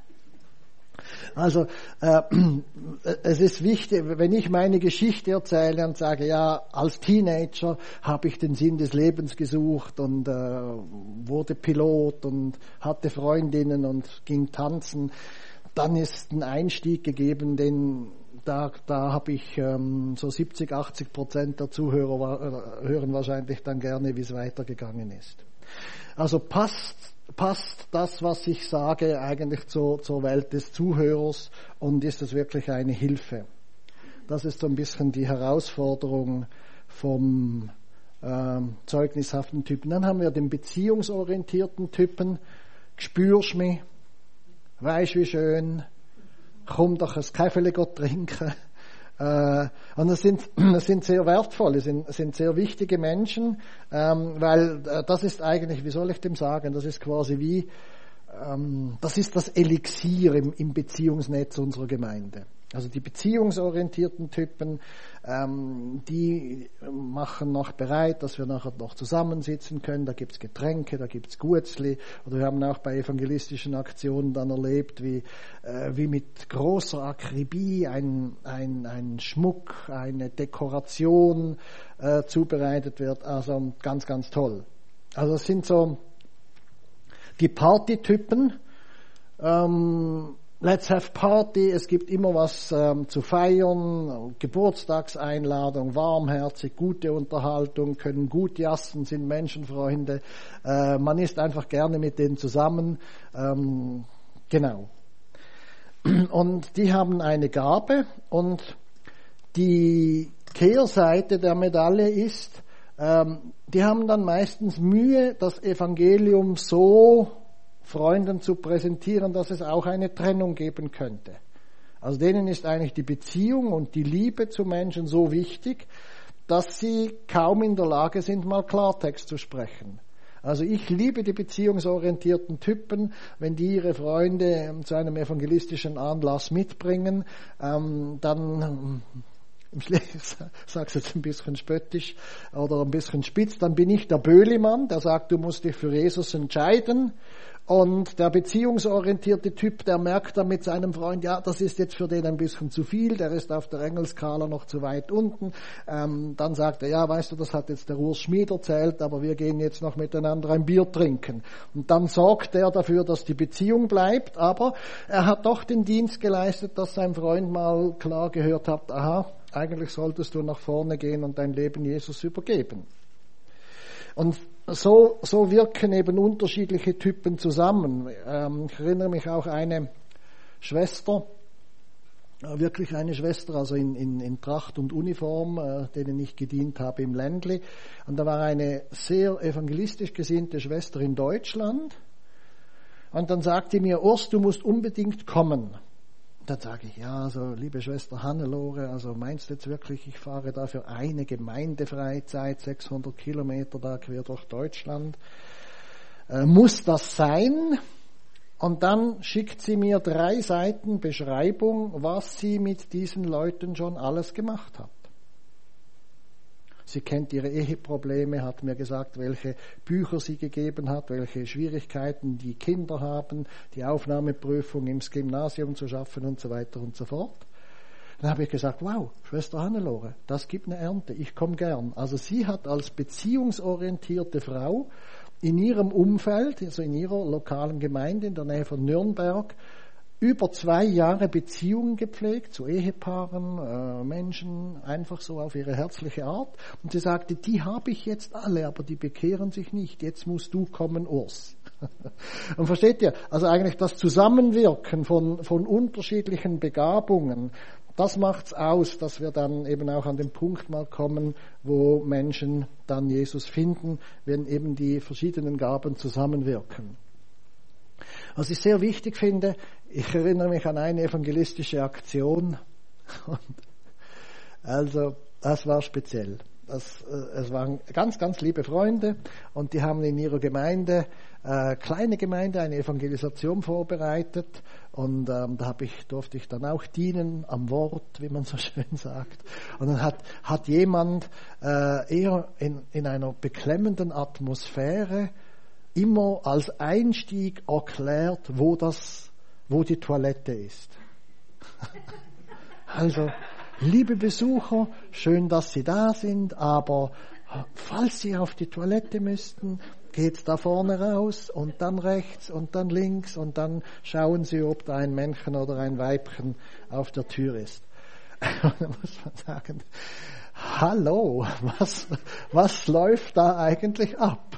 Also äh, es ist wichtig, wenn ich meine Geschichte erzähle und sage, ja, als Teenager habe ich den Sinn des Lebens gesucht und äh, wurde Pilot und hatte Freundinnen und ging tanzen, dann ist ein Einstieg gegeben, den da, da habe ich ähm, so siebzig, achtzig Prozent der Zuhörer äh, hören wahrscheinlich dann gerne, wie es weitergegangen ist. Also passt Passt das, was ich sage, eigentlich zur, zur Welt des Zuhörers und ist es wirklich eine Hilfe? Das ist so ein bisschen die Herausforderung vom ähm, zeugnishaften Typen. Dann haben wir den beziehungsorientierten Typen. Spürst mich, weisst wie schön, komm doch ein Kaffee trinken. Äh, und das sind, das sind sehr wertvolle, das sind, das sind sehr wichtige Menschen, ähm, weil äh, das ist eigentlich, wie soll ich dem sagen, das ist quasi wie, ähm, das ist das Elixier im, im Beziehungsnetz unserer Gemeinde. Also die beziehungsorientierten Typen, ähm, die machen noch bereit, dass wir nachher noch zusammensitzen können. Da gibt's Getränke, da gibt's Guetzli. Oder wir haben auch bei evangelistischen Aktionen dann erlebt, wie, äh, wie mit großer Akribie ein, ein, ein Schmuck, eine Dekoration äh, zubereitet wird. Also ganz, ganz toll. Also das sind so die Partytypen. Ähm, Let's have party, es gibt immer was ähm, zu feiern, Geburtstagseinladung, warmherzig, gute Unterhaltung, können gut jassen, sind Menschenfreunde, äh, man ist einfach gerne mit denen zusammen, ähm, genau. Und die haben eine Gabe und die Kehrseite der Medaille ist, ähm, die haben dann meistens Mühe, das Evangelium so Freunden zu präsentieren, dass es auch eine Trennung geben könnte. Also denen ist eigentlich die Beziehung und die Liebe zu Menschen so wichtig, dass sie kaum in der Lage sind, mal Klartext zu sprechen. Also ich liebe die beziehungsorientierten Typen, wenn die ihre Freunde zu einem evangelistischen Anlass mitbringen, ähm, dann, ich sage es jetzt ein bisschen spöttisch oder ein bisschen spitz, dann bin ich der Böhlimann, der sagt, du musst dich für Jesus entscheiden. Und der beziehungsorientierte Typ, der merkt dann mit seinem Freund, ja, das ist jetzt für den ein bisschen zu viel, der ist auf der Engelskala noch zu weit unten. Ähm, dann sagt er, ja, weißt du, das hat jetzt der Urs Schmid erzählt, aber wir gehen jetzt noch miteinander ein Bier trinken. Und dann sorgt er dafür, dass die Beziehung bleibt, aber er hat doch den Dienst geleistet, dass sein Freund mal klar gehört hat, aha, eigentlich solltest du nach vorne gehen und dein Leben Jesus übergeben. Und so, so wirken eben unterschiedliche Typen zusammen. Ähm, ich erinnere mich auch eine Schwester, äh, wirklich eine Schwester, also in, in, in Tracht und Uniform, äh, denen ich gedient habe im Ländli. Und da war eine sehr evangelistisch gesinnte Schwester in Deutschland. Und dann sagte die mir, Urs, du musst unbedingt kommen. Dann sage ich, ja, also liebe Schwester Hannelore, also meinst du jetzt wirklich, ich fahre da für eine Gemeindefreizeit, sechshundert Kilometer da quer durch Deutschland? Äh, muss das sein? Und dann schickt sie mir drei Seiten Beschreibung, was sie mit diesen Leuten schon alles gemacht hat. Sie kennt ihre Eheprobleme, hat mir gesagt, welche Bücher sie gegeben hat, welche Schwierigkeiten die Kinder haben, die Aufnahmeprüfung im Gymnasium zu schaffen und so weiter und so fort. Dann habe ich gesagt, wow, Schwester Hannelore, das gibt eine Ernte, ich komme gern. Also sie hat als beziehungsorientierte Frau in ihrem Umfeld, also in ihrer lokalen Gemeinde in der Nähe von Nürnberg, über zwei Jahre Beziehungen gepflegt zu Ehepaaren, äh, Menschen, einfach so auf ihre herzliche Art. Und sie sagte, die habe ich jetzt alle, aber die bekehren sich nicht. Jetzt musst du kommen, Urs. Und versteht ihr, also eigentlich das Zusammenwirken von, von unterschiedlichen Begabungen, das macht's aus, dass wir dann eben auch an den Punkt mal kommen, wo Menschen dann Jesus finden, wenn eben die verschiedenen Gaben zusammenwirken. Was ich sehr wichtig finde, ich erinnere mich an eine evangelistische Aktion. Also, das war speziell. Das, es waren ganz, ganz liebe Freunde und die haben in ihrer Gemeinde, äh, kleine Gemeinde, eine Evangelisation vorbereitet und ähm, da hab ich, durfte ich dann auch dienen am Wort, wie man so schön sagt. Und dann hat, hat jemand äh, eher in, in einer beklemmenden Atmosphäre immer als Einstieg erklärt, wo das, wo die Toilette ist. Also, liebe Besucher, schön, dass Sie da sind, aber falls Sie auf die Toilette müssten, geht da vorne raus und dann rechts und dann links und dann schauen Sie, ob da ein Männchen oder ein Weibchen auf der Tür ist. Und da muss man sagen, hallo, was, was läuft da eigentlich ab?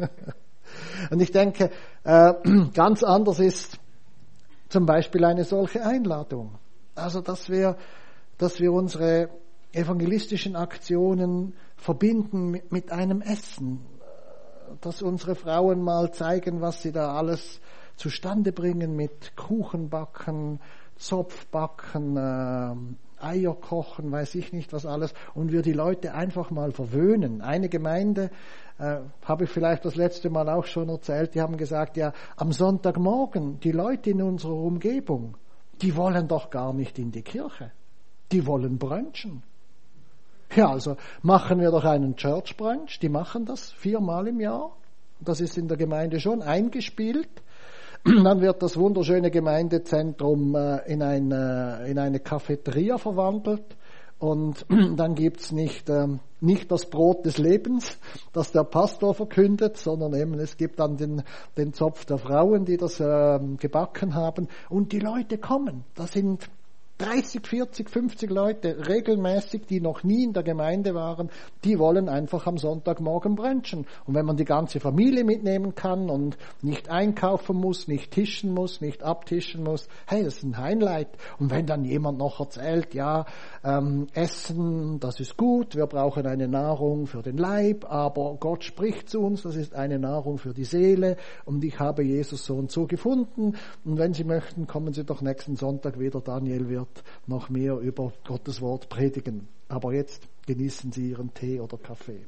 Und ich denke, äh, ganz anders ist zum Beispiel eine solche Einladung. Also, dass wir, dass wir unsere evangelistischen Aktionen verbinden mit, mit einem Essen. Dass unsere Frauen mal zeigen, was sie da alles zustande bringen mit Kuchenbacken, Zopfbacken, äh, Eier kochen, weiß ich nicht was alles. Und wir die Leute einfach mal verwöhnen. Eine Gemeinde, äh, habe ich vielleicht das letzte Mal auch schon erzählt, die haben gesagt, ja, am Sonntagmorgen, die Leute in unserer Umgebung, die wollen doch gar nicht in die Kirche. Die wollen brunchen. Ja, also machen wir doch einen Church Brunch. Die machen das viermal im Jahr. Das ist in der Gemeinde schon eingespielt. Dann wird das wunderschöne Gemeindezentrum äh, in, ein, äh, in eine Cafeteria verwandelt. Und dann gibt's nicht, ähm, nicht das Brot des Lebens, das der Pastor verkündet, sondern eben es gibt dann den, den Zopf der Frauen, die das ähm, gebacken haben. Und die Leute kommen. Das sind dreißig, vierzig, fünfzig Leute regelmäßig, die noch nie in der Gemeinde waren, die wollen einfach am Sonntagmorgen brunchen. Und wenn man die ganze Familie mitnehmen kann und nicht einkaufen muss, nicht tischen muss, nicht abtischen muss, hey, das ist ein Highlight. Und wenn dann jemand noch erzählt, ja, ähm, Essen, das ist gut, wir brauchen eine Nahrung für den Leib, aber Gott spricht zu uns, das ist eine Nahrung für die Seele und ich habe Jesus so und so gefunden. Und wenn Sie möchten, kommen Sie doch nächsten Sonntag wieder, Daniel wird noch mehr über Gottes Wort predigen. Aber jetzt genießen Sie Ihren Tee oder Kaffee.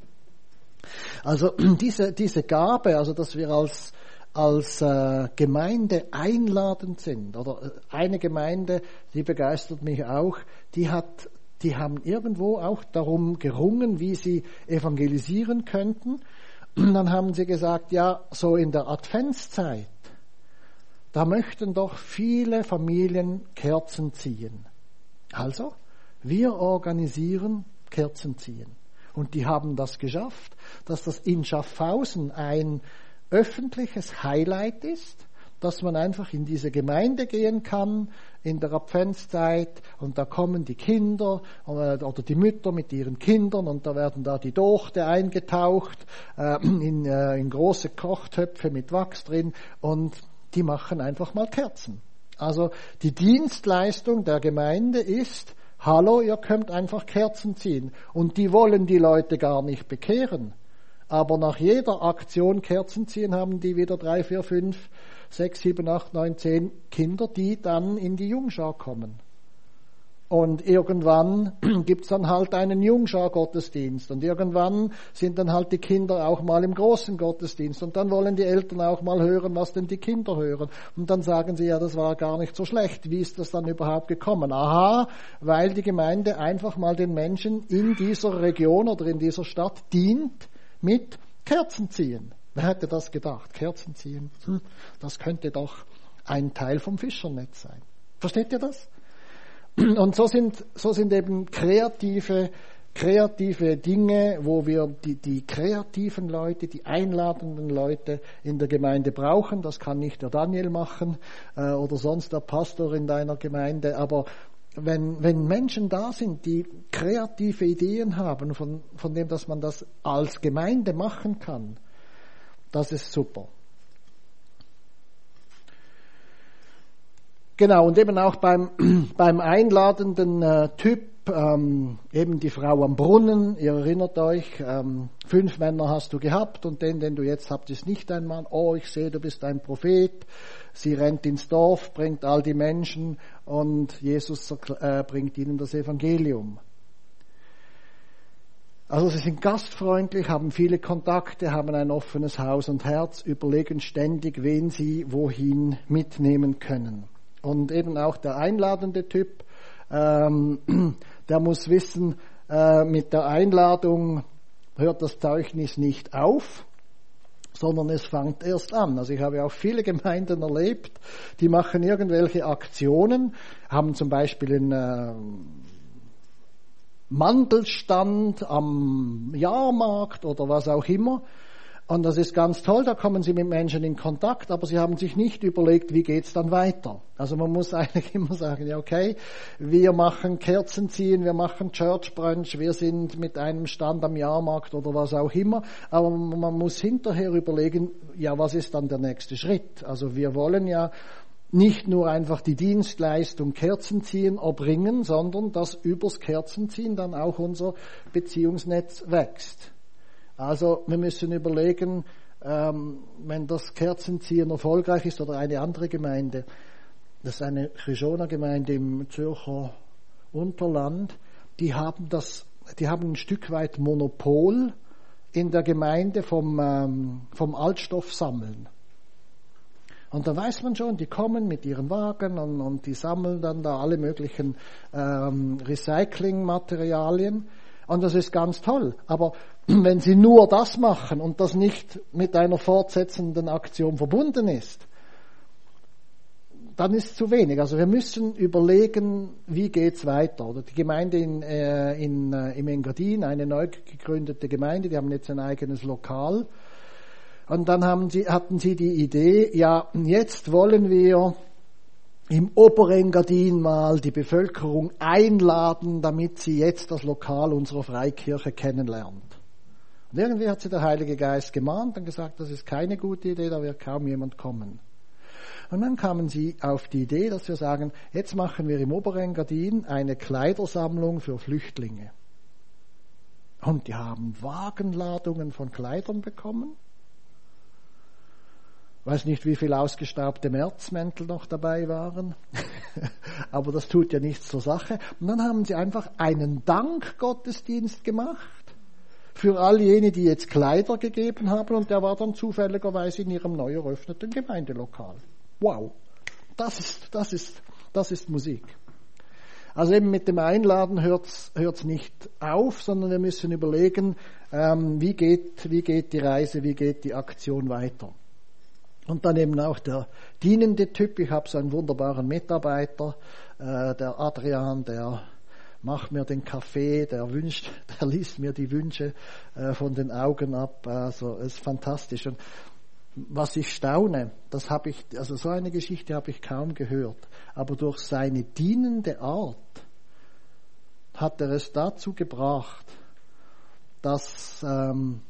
Also diese, diese Gabe, also dass wir als, als äh, Gemeinde einladend sind, oder eine Gemeinde, die begeistert mich auch, die hat, die haben irgendwo auch darum gerungen, wie sie evangelisieren könnten. Und dann haben sie gesagt, ja, so in der Adventszeit, da möchten doch viele Familien Kerzen ziehen. Also, wir organisieren Kerzen ziehen. Und die haben das geschafft, dass das in Schaffhausen ein öffentliches Highlight ist, dass man einfach in diese Gemeinde gehen kann in der Adventszeit und da kommen die Kinder oder die Mütter mit ihren Kindern und da werden da die Dochte eingetaucht äh, in, äh, in große Kochtöpfe mit Wachs drin und die machen einfach mal Kerzen. Also die Dienstleistung der Gemeinde ist, hallo, ihr könnt einfach Kerzen ziehen. Und die wollen die Leute gar nicht bekehren. Aber nach jeder Aktion Kerzen ziehen haben die wieder drei, vier, fünf, sechs, sieben, acht, neun, zehn Kinder, die dann in die Jungschar kommen. Und irgendwann gibt's dann halt einen Jungschar-Gottesdienst. Und irgendwann sind dann halt die Kinder auch mal im großen Gottesdienst. Und dann wollen die Eltern auch mal hören, was denn die Kinder hören. Und dann sagen sie, ja, das war gar nicht so schlecht. Wie ist das dann überhaupt gekommen? Aha, weil die Gemeinde einfach mal den Menschen in dieser Region oder in dieser Stadt dient mit Kerzen ziehen. Wer hätte das gedacht? Kerzen ziehen, hm, das könnte doch ein Teil vom Fischernetz sein. Versteht ihr das? Und so sind, so sind eben kreative, kreative Dinge, wo wir die, die kreativen Leute, die einladenden Leute in der Gemeinde brauchen. Das kann nicht der Daniel machen äh, oder sonst der Pastor in deiner Gemeinde. Aber wenn, wenn Menschen da sind, die kreative Ideen haben, von, von dem, dass man das als Gemeinde machen kann, das ist super. Genau, und eben auch beim, beim einladenden äh, Typ, ähm, eben die Frau am Brunnen, ihr erinnert euch, ähm, fünf Männer hast du gehabt und den, den du jetzt habt, ist nicht dein Mann. Oh, ich sehe, du bist ein Prophet. Sie rennt ins Dorf, bringt all die Menschen und Jesus äh, bringt ihnen das Evangelium. Also sie sind gastfreundlich, haben viele Kontakte, haben ein offenes Haus und Herz, überlegen ständig, wen sie wohin mitnehmen können. Und eben auch der einladende Typ, ähm, der muss wissen, äh, mit der Einladung hört das Zeugnis nicht auf, sondern es fängt erst an. Also ich habe auch viele Gemeinden erlebt, die machen irgendwelche Aktionen, haben zum Beispiel einen äh, Mandelstand am Jahrmarkt oder was auch immer. Und das ist ganz toll, da kommen sie mit Menschen in Kontakt, aber sie haben sich nicht überlegt, wie geht's dann weiter. Also man muss eigentlich immer sagen, ja okay, wir machen Kerzen ziehen, wir machen Church Brunch, wir sind mit einem Stand am Jahrmarkt oder was auch immer, aber man muss hinterher überlegen, ja, was ist dann der nächste Schritt? Also wir wollen ja nicht nur einfach die Dienstleistung Kerzenziehen erbringen, sondern dass übers Kerzenziehen dann auch unser Beziehungsnetz wächst. Also wir müssen überlegen, ähm, wenn das Kerzenziehen erfolgreich ist oder eine andere Gemeinde, das ist eine Regioner Gemeinde im Zürcher Unterland, die haben das, die haben ein Stück weit Monopol in der Gemeinde vom, ähm, vom Altstoffsammeln. Und da weiß man schon, die kommen mit ihren Wagen und, und die sammeln dann da alle möglichen ähm, Recyclingmaterialien. Und das ist ganz toll. Aber wenn sie nur das machen und das nicht mit einer fortsetzenden Aktion verbunden ist, dann ist es zu wenig. Also wir müssen überlegen, wie geht's weiter. Oder die Gemeinde in, äh, in, äh, im Engadin, eine neu gegründete Gemeinde, die haben jetzt ein eigenes Lokal. Und dann haben sie, hatten sie die Idee, ja, jetzt wollen wir im Oberengadin mal die Bevölkerung einladen, damit sie jetzt das Lokal unserer Freikirche kennenlernt. Und irgendwie hat sie der Heilige Geist gemahnt und gesagt, das ist keine gute Idee, da wird kaum jemand kommen. Und dann kamen sie auf die Idee, dass wir sagen, jetzt machen wir im Oberengadin eine Kleidersammlung für Flüchtlinge. Und die haben Wagenladungen von Kleidern bekommen. Ich weiß nicht, wie viele ausgestaubte Märzmäntel noch dabei waren, aber das tut ja nichts zur Sache. Und dann haben sie einfach einen Dankgottesdienst gemacht für all jene, die jetzt Kleider gegeben haben, und der war dann zufälligerweise in ihrem neu eröffneten Gemeindelokal. Wow, das ist, das ist, das ist Musik. Also eben mit dem Einladen hört's, hört's nicht auf, sondern wir müssen überlegen, ähm, wie geht, wie geht die Reise, wie geht die Aktion weiter. Und dann eben auch der dienende Typ. Ich habe so einen wunderbaren Mitarbeiter, äh, der Adrian, der macht mir den Kaffee, der wünscht, der liest mir die Wünsche äh, von den Augen ab. Also es ist fantastisch. Und was ich staune, das habe ich, also so eine Geschichte habe ich kaum gehört. Aber durch seine dienende Art hat er es dazu gebracht, dass ähm,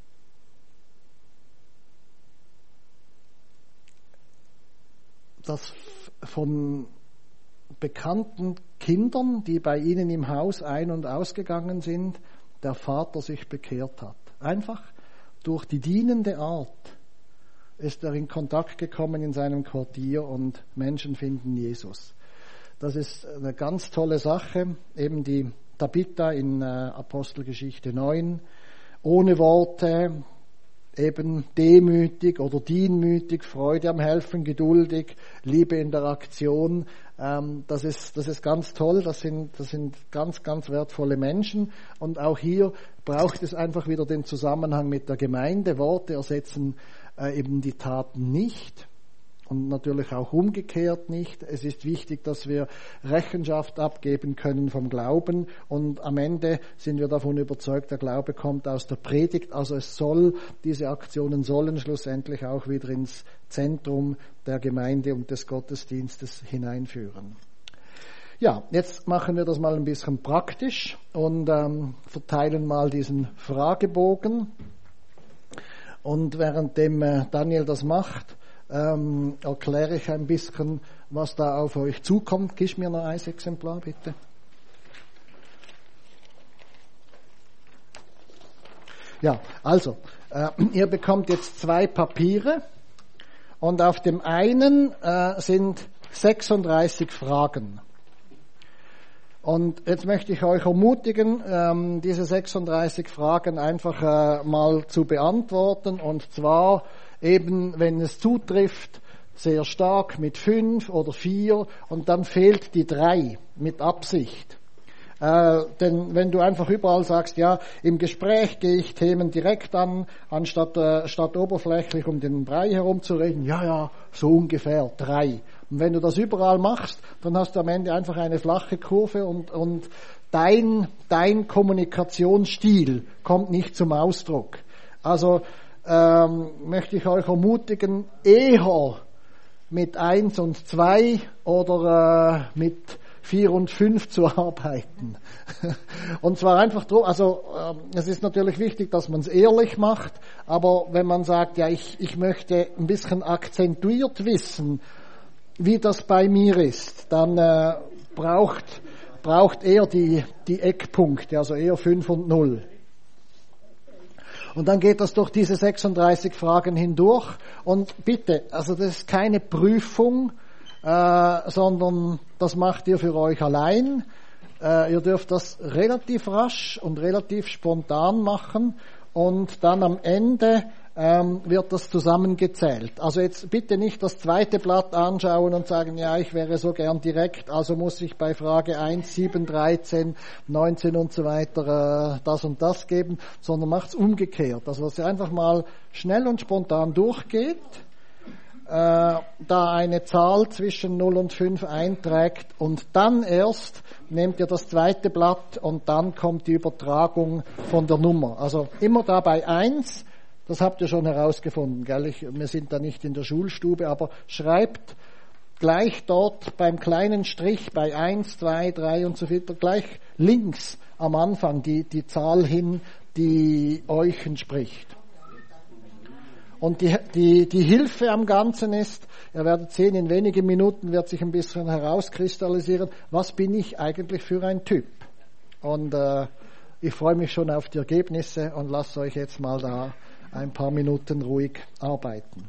dass von bekannten Kindern, die bei ihnen im Haus ein- und ausgegangen sind, der Vater sich bekehrt hat. Einfach durch die dienende Art ist er in Kontakt gekommen in seinem Quartier und Menschen finden Jesus. Das ist eine ganz tolle Sache. Eben die Tabitha in äh, Apostelgeschichte neun. Ohne Worte, eben demütig oder dienmütig, Freude am Helfen, geduldig, Liebe in der Aktion. Ähm, das ist, das ist ganz toll. Das sind, das sind ganz, ganz wertvolle Menschen. Und auch hier braucht es einfach wieder den Zusammenhang mit der Gemeinde. Worte ersetzen äh, eben die Taten nicht. Und natürlich auch umgekehrt nicht. Es ist wichtig, dass wir Rechenschaft abgeben können vom Glauben. Und am Ende sind wir davon überzeugt, der Glaube kommt aus der Predigt. Also es soll, diese Aktionen sollen schlussendlich auch wieder ins Zentrum der Gemeinde und des Gottesdienstes hineinführen. Ja, jetzt machen wir das mal ein bisschen praktisch und ähm, verteilen mal diesen Fragebogen. Und währenddem äh, Daniel das macht, Ähm, erkläre ich ein bisschen, was da auf euch zukommt. Gib mir noch ein Exemplar, bitte. Ja, also, äh, ihr bekommt jetzt zwei Papiere und auf dem einen äh, sind sechsunddreißig Fragen. Und jetzt möchte ich euch ermutigen, ähm, diese sechsunddreißig Fragen einfach äh, mal zu beantworten, und zwar eben, wenn es zutrifft, sehr stark mit fünf oder vier, und dann fehlt die drei mit Absicht. Äh, denn wenn du einfach überall sagst, ja, im Gespräch gehe ich Themen direkt an, anstatt äh, statt oberflächlich um den Brei herumzureden, ja, ja, so ungefähr drei. Und wenn du das überall machst, dann hast du am Ende einfach eine flache Kurve und, und dein, dein Kommunikationsstil kommt nicht zum Ausdruck. Also ähm, möchte ich euch ermutigen, eher mit eins und zwei oder äh, mit vier und fünf zu arbeiten. Und zwar einfach drum, also äh, es ist natürlich wichtig, dass man es ehrlich macht, aber wenn man sagt, ja, ich, ich möchte ein bisschen akzentuiert wissen, wie das bei mir ist, dann äh, braucht, braucht eher die, die Eckpunkte, also eher fünf und null. Und dann geht das durch diese sechsunddreißig Fragen hindurch. Und bitte, also das ist keine Prüfung, äh, sondern das macht ihr für euch allein. Äh, ihr dürft das relativ rasch und relativ spontan machen. Und dann am Ende ähm, wird das zusammengezählt. Also jetzt bitte nicht das zweite Blatt anschauen und sagen, ja, ich wäre so gern direkt, also muss ich bei Frage eins, sieben, dreizehn, neunzehn und so weiter äh, das und das geben, sondern macht's umgekehrt. Also dass ihr einfach mal schnell und spontan durchgeht, äh, da eine Zahl zwischen null und fünf einträgt, und dann erst nehmt ihr das zweite Blatt und dann kommt die Übertragung von der Nummer. Also immer da bei eins, das habt ihr schon herausgefunden, gell? Ich, wir sind da nicht in der Schulstube, aber schreibt gleich dort beim kleinen Strich bei eins, zwei, drei und so weiter gleich links am Anfang die, die Zahl hin, die euch entspricht. Und die, die, die Hilfe am Ganzen ist, ihr werdet sehen, in wenigen Minuten wird sich ein bisschen herauskristallisieren, was bin ich eigentlich für ein Typ. Und äh, ich freue mich schon auf die Ergebnisse und lasse euch jetzt mal da ein paar Minuten ruhig arbeiten.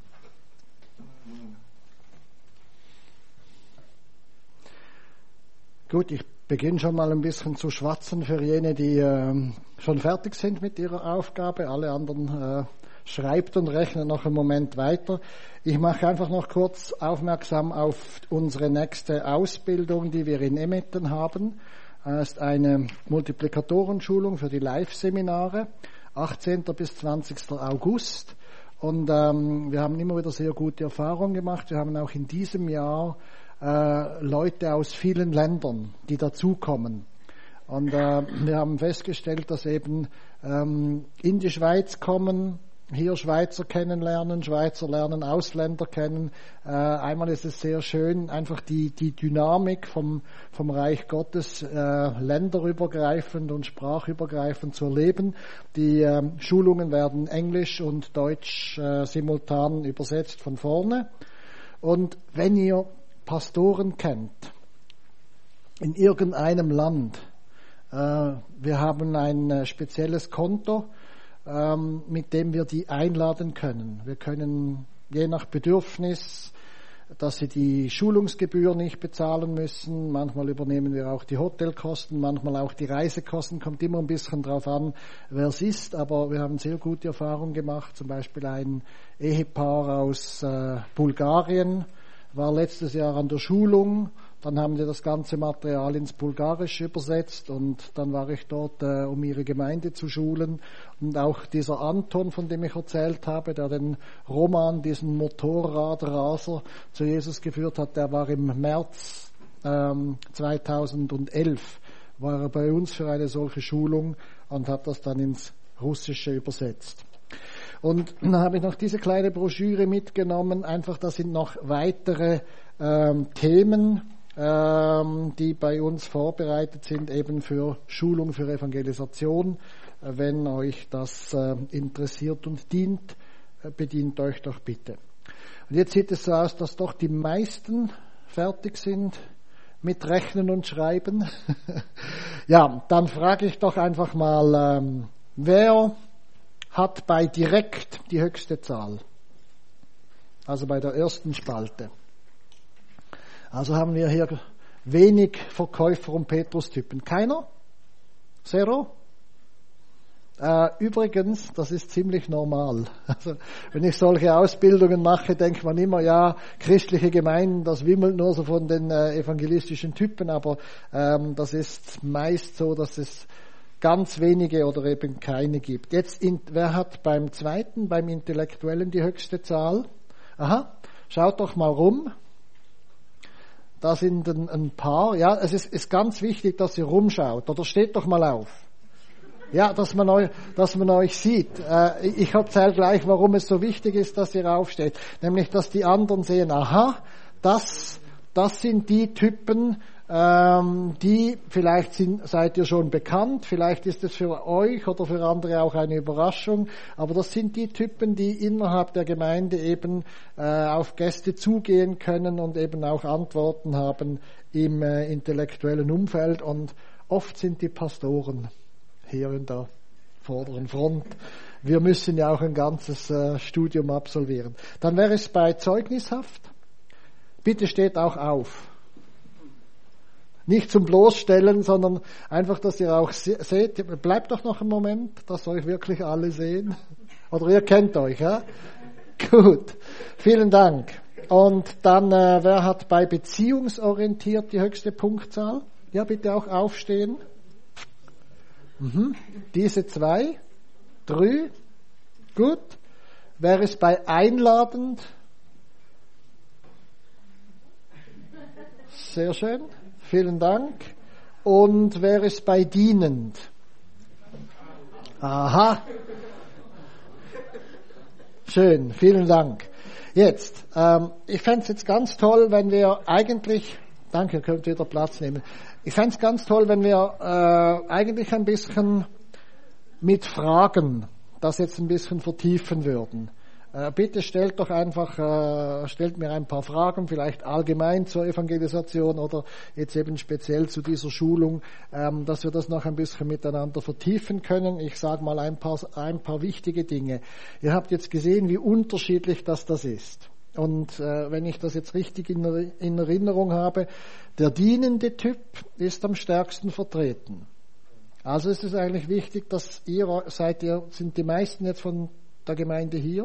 Gut, ich beginne schon mal ein bisschen zu schwatzen für jene, die äh, schon fertig sind mit ihrer Aufgabe. Alle anderen äh, schreibt und rechnet noch einen Moment weiter. Ich mache einfach noch kurz aufmerksam auf unsere nächste Ausbildung, die wir in Emmetten haben. Es ist eine Multiplikatorenschulung für die Live-Seminare, achtzehnten bis zwanzigsten August. Und ähm, wir haben immer wieder sehr gute Erfahrungen gemacht. Wir haben auch in diesem Jahr äh, Leute aus vielen Ländern, die dazukommen. Und äh, wir haben festgestellt, dass eben ähm, in die Schweiz kommen, hier Schweizer kennenlernen, Schweizer lernen Ausländer kennen. Äh, einmal ist es sehr schön, einfach die, die Dynamik vom, vom Reich Gottes äh, länderübergreifend und sprachübergreifend zu erleben. Die äh, Schulungen werden Englisch und Deutsch äh, simultan übersetzt von vorne. Und wenn ihr Pastoren kennt, in irgendeinem Land, äh, wir haben ein äh, spezielles Konto, mit dem wir die einladen können. Wir können je nach Bedürfnis dass sie die Schulungsgebühr nicht bezahlen müssen. Manchmal übernehmen wir auch die Hotelkosten, manchmal auch die Reisekosten. Kommt immer ein bisschen drauf an, wer es ist. Aber wir haben sehr gute Erfahrungen gemacht. Zum Beispiel ein Ehepaar aus äh, Bulgarien war letztes Jahr an der Schulung. Dann haben wir das ganze Material ins Bulgarische übersetzt und dann war ich dort, äh, um ihre Gemeinde zu schulen. Und auch dieser Anton, von dem ich erzählt habe, der den Roman, diesen Motorradraser, zu Jesus geführt hat, der war im März ähm, zweitausendelf, war er bei uns für eine solche Schulung und hat das dann ins Russische übersetzt. Und dann habe ich noch diese kleine Broschüre mitgenommen, einfach da sind noch weitere ähm, Themen, ähm, die bei uns vorbereitet sind, eben für Schulung, für Evangelisation. Äh, wenn euch das äh, interessiert und dient, äh, bedient euch doch bitte. Und jetzt sieht es so aus, dass doch die meisten fertig sind mit Rechnen und Schreiben. Ja, dann frage ich doch einfach mal, ähm, wer hat bei Direkt die höchste Zahl? Also bei der ersten Spalte. Also haben wir hier wenig Verkäufer und Petrus-Typen. Keiner? Zero? Äh, übrigens, das ist ziemlich normal. Also, wenn ich solche Ausbildungen mache, denkt man immer, ja, christliche Gemeinden, das wimmelt nur so von den äh, evangelistischen Typen, aber ähm, das ist meist so, dass es ganz wenige oder eben keine gibt. Jetzt, in, wer hat beim zweiten, beim Intellektuellen die höchste Zahl? Aha, schaut doch mal rum. Da sind ein, ein paar. Ja, es ist, ist ganz wichtig, dass ihr rumschaut. Oder steht doch mal auf. Ja, dass man euch, dass man euch sieht. Äh, ich erzähle gleich, warum es so wichtig ist, dass ihr aufsteht. Nämlich, dass die anderen sehen, aha, das, das sind die Typen, ähm, die, vielleicht sind, seid ihr schon bekannt, vielleicht ist es für euch oder für andere auch eine Überraschung, aber das sind die Typen, die innerhalb der Gemeinde eben äh, auf Gäste zugehen können und eben auch Antworten haben im äh, intellektuellen Umfeld, und oft sind die Pastoren hier in der vorderen Front. Wir müssen ja auch ein ganzes äh, Studium absolvieren. Dann wäre es bei Zeugnishaft. Bitte steht auch auf. Nicht zum Bloßstellen, sondern einfach, dass ihr auch seht. Bleibt doch noch einen Moment, dass euch wirklich alle sehen. Oder ihr kennt euch, ja? Gut. Vielen Dank. Und dann, äh, wer hat bei beziehungsorientiert die höchste Punktzahl? Ja, bitte auch aufstehen. Mhm. Diese zwei. Drei. Gut. Wer ist bei einladend? Sehr schön. Vielen Dank. Und wer ist bei dienend? Aha. Schön, vielen Dank. Jetzt, ähm, ich fände es jetzt ganz toll, wenn wir eigentlich, danke, ihr könnt wieder Platz nehmen. Ich fände es ganz toll, wenn wir äh, eigentlich ein bisschen mit Fragen das jetzt ein bisschen vertiefen würden. Äh, bitte stellt doch einfach, äh, stellt mir ein paar Fragen, vielleicht allgemein zur Evangelisation oder jetzt eben speziell zu dieser Schulung, ähm, dass wir das noch ein bisschen miteinander vertiefen können. Ich sage mal ein paar, ein paar wichtige Dinge. Ihr habt jetzt gesehen, wie unterschiedlich das das ist. Und äh, wenn ich das jetzt richtig in, in Erinnerung habe, der dienende Typ ist am stärksten vertreten. Also ist es eigentlich wichtig, dass ihr, seid ihr, sind die meisten jetzt von der Gemeinde hier?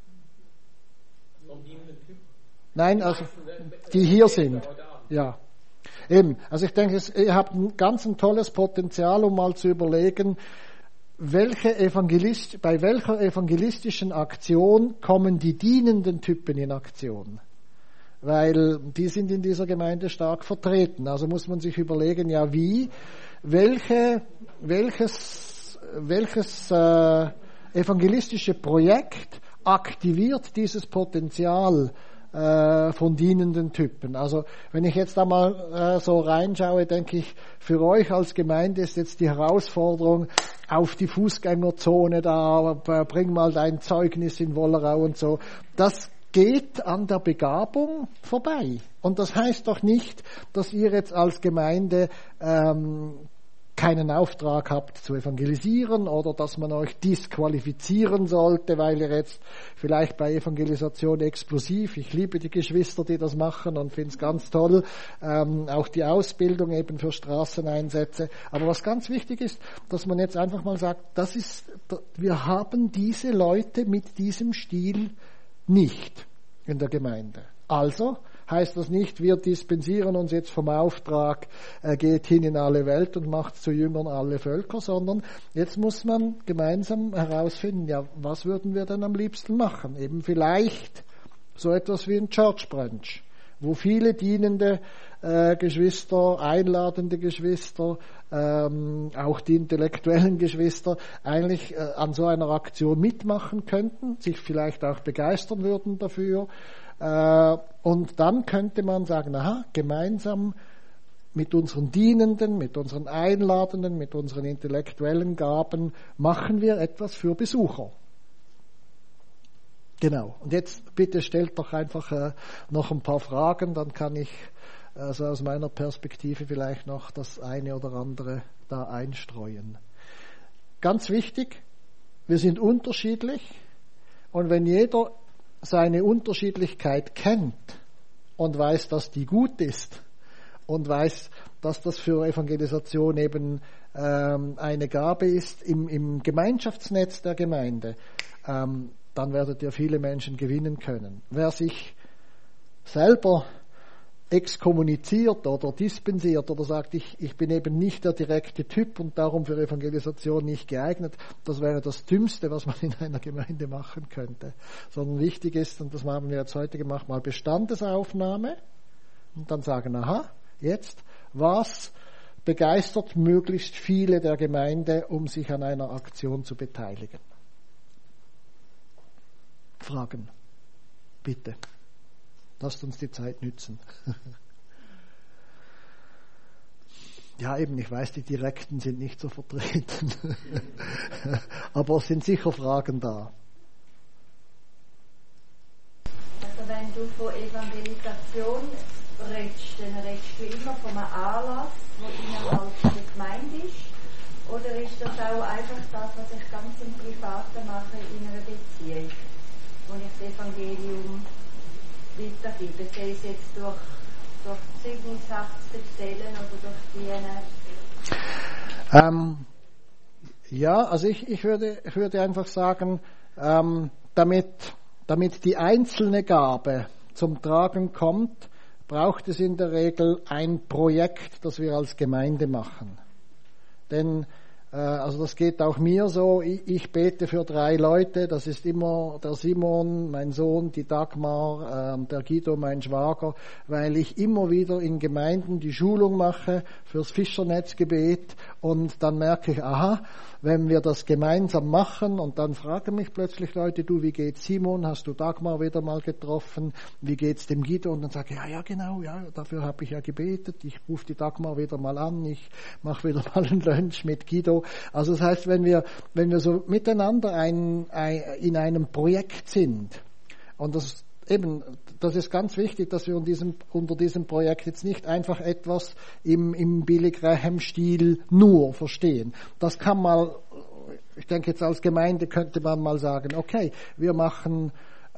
Nein, also die hier sind. Ja. Eben. Also ich denke, ihr habt ein ganz ein tolles Potenzial, um mal zu überlegen, welche Evangelist, bei welcher evangelistischen Aktion kommen die dienenden Typen in Aktion? Weil die sind in dieser Gemeinde stark vertreten. Also muss man sich überlegen, ja wie, welche, welches, welches äh, evangelistische Projekt aktiviert dieses Potenzial äh, von dienenden Typen. Also wenn ich jetzt da mal äh, so reinschaue, denke ich, für euch als Gemeinde ist jetzt die Herausforderung, auf die Fußgängerzone da, bring mal dein Zeugnis in Wollerau und so. Das geht an der Begabung vorbei. Und das heißt doch nicht, dass ihr jetzt als Gemeinde ähm, keinen Auftrag habt zu evangelisieren oder dass man euch disqualifizieren sollte, weil ihr jetzt vielleicht bei Evangelisation explosiv, ich liebe die Geschwister, die das machen und finde es ganz toll, ähm, auch die Ausbildung eben für Straßeneinsätze. Aber was ganz wichtig ist, dass man jetzt einfach mal sagt, das ist, wir haben diese Leute mit diesem Stil nicht in der Gemeinde. Also heißt das nicht, wir dispensieren uns jetzt vom Auftrag, äh, geht hin in alle Welt und macht zu Jüngern alle Völker, sondern jetzt muss man gemeinsam herausfinden, ja, was würden wir denn am liebsten machen? Eben vielleicht so etwas wie ein Church Branch, wo viele dienende äh, Geschwister, einladende Geschwister, ähm, auch die intellektuellen Geschwister eigentlich äh, an so einer Aktion mitmachen könnten, sich vielleicht auch begeistern würden dafür. Und dann könnte man sagen, aha, gemeinsam mit unseren Dienenden, mit unseren Einladenden, mit unseren intellektuellen Gaben machen wir etwas für Besucher. Genau. Und jetzt bitte stellt doch einfach äh, noch ein paar Fragen, dann kann ich also aus meiner Perspektive vielleicht noch das eine oder andere da einstreuen. Ganz wichtig, wir sind unterschiedlich und wenn jeder seine Unterschiedlichkeit kennt und weiß, dass die gut ist und weiß, dass das für Evangelisation eben ähm, eine Gabe ist im, im Gemeinschaftsnetz der Gemeinde, ähm, dann werdet ihr viele Menschen gewinnen können. Wer sich selber exkommuniziert oder dispensiert oder sagt, ich, ich bin eben nicht der direkte Typ und darum für Evangelisation nicht geeignet, das wäre das Dümmste, was man in einer Gemeinde machen könnte. Sondern wichtig ist, und das haben wir jetzt heute gemacht, mal Bestandesaufnahme und dann sagen, aha, jetzt, was begeistert möglichst viele der Gemeinde, um sich an einer Aktion zu beteiligen? Fragen, bitte. Lasst uns die Zeit nützen. Ja, eben, ich weiß, die Direkten sind nicht so vertreten. Aber es sind sicher Fragen da. Also wenn du von Evangelisation redest, dann redest du immer von einem Anlass, der innerhalb der Gemeinde ist? Oder ist das auch einfach das, was ich ganz im Privaten mache, in einer Beziehung, wo ich das Evangelium weitergeben, sei es jetzt durch, durch Zeugnishaft zu erzählen oder durch die... Ähm, ja, also ich, ich, würde, ich würde einfach sagen, ähm, damit, damit die einzelne Gabe zum Tragen kommt, braucht es in der Regel ein Projekt, das wir als Gemeinde machen. Denn also das geht auch mir so, ich bete für drei Leute, das ist immer der Simon, mein Sohn, die Dagmar, der Guido, mein Schwager, weil ich immer wieder in Gemeinden die Schulung mache fürs Fischernetzgebet und dann merke ich, aha, wenn wir das gemeinsam machen und dann fragen mich plötzlich Leute, du, wie geht's Simon, hast du Dagmar wieder mal getroffen, wie geht's dem Guido? Und dann sage ich, ja, ja, genau, ja, dafür habe ich ja gebetet, ich rufe die Dagmar wieder mal an, ich mache wieder mal ein Lunch mit Guido. Also das heißt, wenn wir, wenn wir so miteinander ein, ein, in einem Projekt sind, und das eben, das ist ganz wichtig, dass wir unter diesem, unter diesem Projekt jetzt nicht einfach etwas im, im Billy Graham-Stil nur verstehen. Das kann mal, ich denke jetzt als Gemeinde könnte man mal sagen, okay, wir machen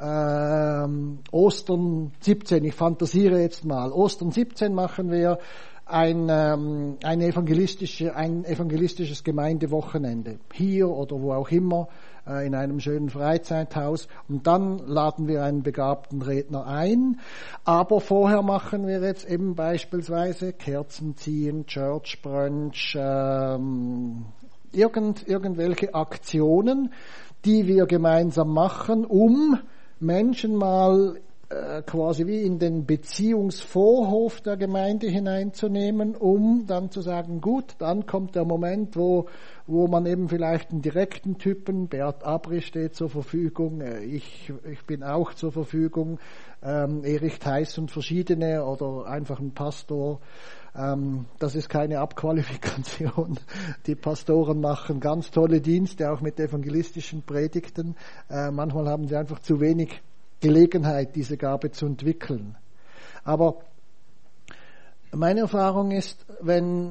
ähm, Ostern siebzehn, ich fantasiere jetzt mal, Ostern siebzehn machen wir ein, ähm, ein, evangelistische, ein evangelistisches Gemeindewochenende, hier oder wo auch immer, äh, in einem schönen Freizeithaus. Und dann laden wir einen begabten Redner ein. Aber vorher machen wir jetzt eben beispielsweise Kerzen ziehen, Church Brunch, ähm, irgend, irgendwelche Aktionen, die wir gemeinsam machen, um Menschen mal quasi wie in den Beziehungsvorhof der Gemeinde hineinzunehmen, um dann zu sagen, gut, dann kommt der Moment, wo wo man eben vielleicht einen direkten Typen, Beat Abri steht zur Verfügung, ich ich bin auch zur Verfügung, ähm, Erich Theis und verschiedene oder einfach ein Pastor. Ähm, das ist keine Abqualifikation. Die Pastoren machen ganz tolle Dienste, auch mit evangelistischen Predigten. Äh, manchmal haben sie einfach zu wenig Gelegenheit, diese Gabe zu entwickeln. Aber meine Erfahrung ist, wenn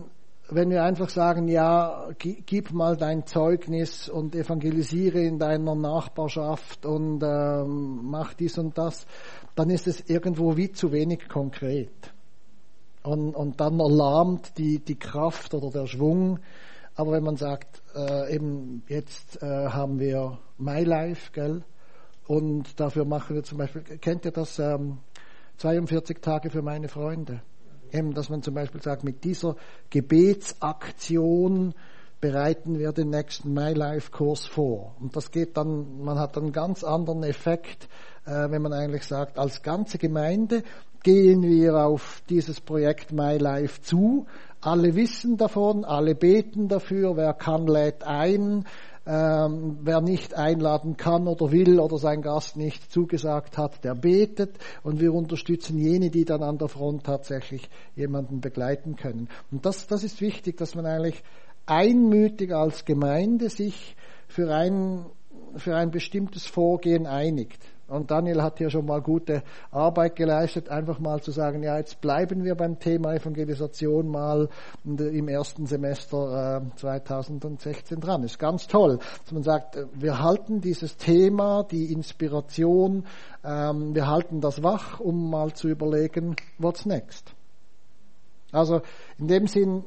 wenn wir einfach sagen, ja, gib mal dein Zeugnis und evangelisiere in deiner Nachbarschaft und ähm, mach dies und das, dann ist es irgendwo wie zu wenig konkret. Und, und dann erlahmt die, die Kraft oder der Schwung. Aber wenn man sagt, äh, eben jetzt äh, haben wir MyLife, gell? Und dafür machen wir zum Beispiel, kennt ihr das, ähm, zweiundvierzig Tage für meine Freunde? Eben, dass man zum Beispiel sagt, mit dieser Gebetsaktion bereiten wir den nächsten MyLife-Kurs vor. Und das geht dann, man hat dann einen ganz anderen Effekt, äh, wenn man eigentlich sagt, als ganze Gemeinde gehen wir auf dieses Projekt MyLife zu. Alle wissen davon, alle beten dafür, wer kann, lädt ein. Ähm, wer nicht einladen kann oder will oder sein Gast nicht zugesagt hat, der betet, und wir unterstützen jene, die dann an der Front tatsächlich jemanden begleiten können. Und das, das ist wichtig, dass man eigentlich einmütig als Gemeinde sich für ein, für ein bestimmtes Vorgehen einigt. Und Daniel hat hier schon mal gute Arbeit geleistet, einfach mal zu sagen, ja, jetzt bleiben wir beim Thema Evangelisation mal im ersten Semester äh, zweitausendsechzehn dran. Ist ganz toll, dass man sagt, wir halten dieses Thema, die Inspiration, ähm, wir halten das wach, um mal zu überlegen, what's next? Also in dem Sinn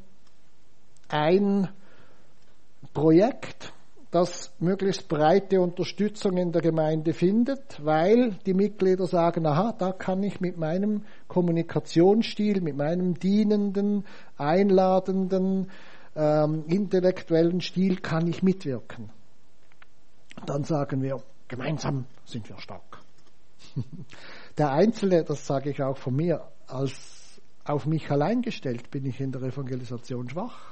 ein Projekt, das möglichst breite Unterstützung in der Gemeinde findet, weil die Mitglieder sagen, aha, da kann ich mit meinem Kommunikationsstil, mit meinem dienenden, einladenden, ähm, intellektuellen Stil kann ich mitwirken. Dann sagen wir, gemeinsam sind wir stark. Der Einzelne, das sage ich auch von mir, als auf mich allein gestellt bin ich in der Evangelisation schwach.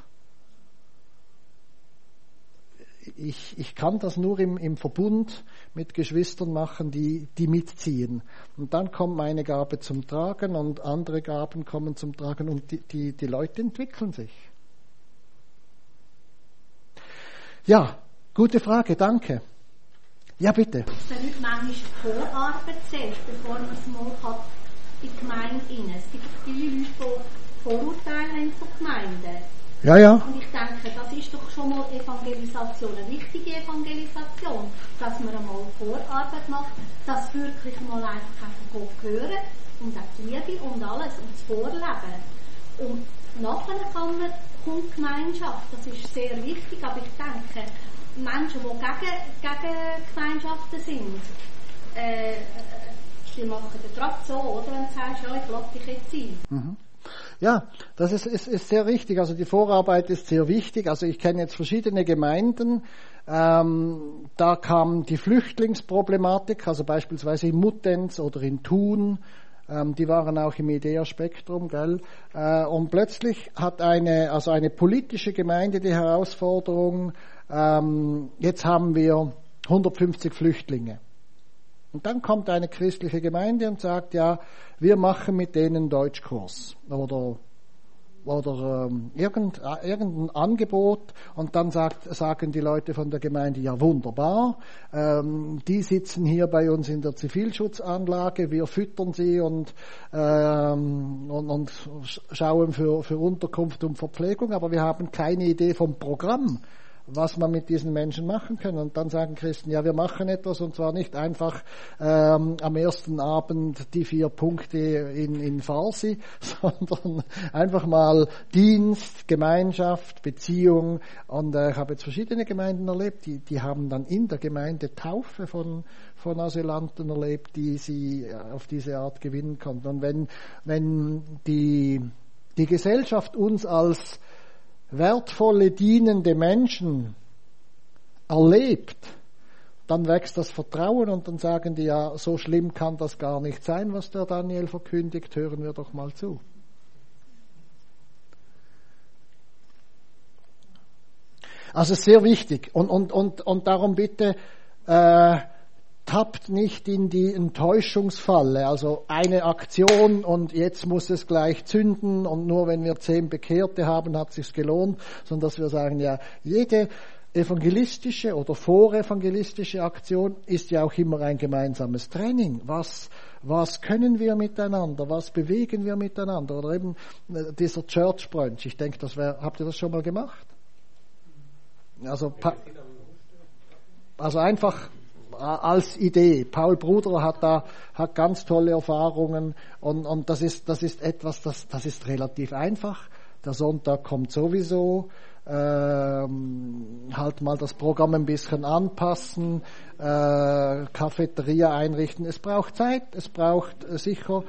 Ich, ich kann das nur im, im Verbund mit Geschwistern machen, die, die mitziehen. Und dann kommt meine Gabe zum Tragen und andere Gaben kommen zum Tragen und die, die, die Leute entwickeln sich. Ja, gute Frage, danke. Ja, bitte. Dass man nicht manchmal Vorarbeit zuerst, bevor man es mal hat in die Gemeinde rein. Es gibt viele Leute, die Vorurteile haben von Gemeinden. Ja, ja. Und ich denke, das ist doch schon mal Evangelisation, eine wichtige Evangelisation, dass man einmal Vorarbeit macht, dass wirklich mal einfach von Gott hören und auch die Liebe und alles und das Vorleben. Und nachher kann man, kommt Gemeinschaft, das ist sehr wichtig, aber ich denke, Menschen, die gegen, gegen Gemeinschaften sind, äh, die machen das gerade so, oder? Wenn du sagst, ja, ich lasse dich jetzt ein. Mhm. Ja, das ist, ist, ist sehr richtig. Also die Vorarbeit ist sehr wichtig. Also ich kenne jetzt verschiedene Gemeinden. Ähm, da kam die Flüchtlingsproblematik, also beispielsweise in Muttenz oder in Thun. Ähm, die waren auch im Idea-Spektrum, gell? Äh, und plötzlich hat eine, also eine politische Gemeinde die Herausforderung, ähm, jetzt haben wir hundertfünfzig Flüchtlinge. Und dann kommt eine christliche Gemeinde und sagt, ja, wir machen mit denen Deutschkurs oder, oder ähm, irgend, irgendein Angebot. Und dann sagt, sagen die Leute von der Gemeinde, ja wunderbar, ähm, die sitzen hier bei uns in der Zivilschutzanlage, wir füttern sie und, ähm, und, und schauen für, für Unterkunft und Verpflegung, aber wir haben keine Idee vom Programm, was man mit diesen Menschen machen kann. Und dann sagen Christen, ja, wir machen etwas, und zwar nicht einfach ähm, am ersten Abend die vier Punkte in, in Farsi, sondern einfach mal Dienst, Gemeinschaft, Beziehung. Und äh, ich habe jetzt verschiedene Gemeinden erlebt, die, die haben dann in der Gemeinde Taufe von, von Asylanten erlebt, die sie auf diese Art gewinnen konnten. Und wenn, wenn die, die Gesellschaft uns als wertvolle, dienende Menschen erlebt, dann wächst das Vertrauen und dann sagen die, ja, so schlimm kann das gar nicht sein, was der Daniel verkündigt, hören wir doch mal zu. Also sehr wichtig und, und, und, und darum bitte, äh, tappt nicht in die Enttäuschungsfalle, also eine Aktion und jetzt muss es gleich zünden und nur wenn wir zehn Bekehrte haben, hat es sich gelohnt, sondern dass wir sagen, ja, jede evangelistische oder vorevangelistische Aktion ist ja auch immer ein gemeinsames Training. Was, was können wir miteinander? Was bewegen wir miteinander? Oder eben dieser Church Brunch. Ich denke, das wäre, habt ihr das schon mal gemacht? Also, also einfach als Idee. Paul Bruder hat da hat ganz tolle Erfahrungen und, und das ist das ist etwas, das das ist relativ einfach. Der Sonntag kommt sowieso. Ähm, halt mal das Programm ein bisschen anpassen, äh, Cafeteria einrichten. Es braucht Zeit, es braucht äh, sicher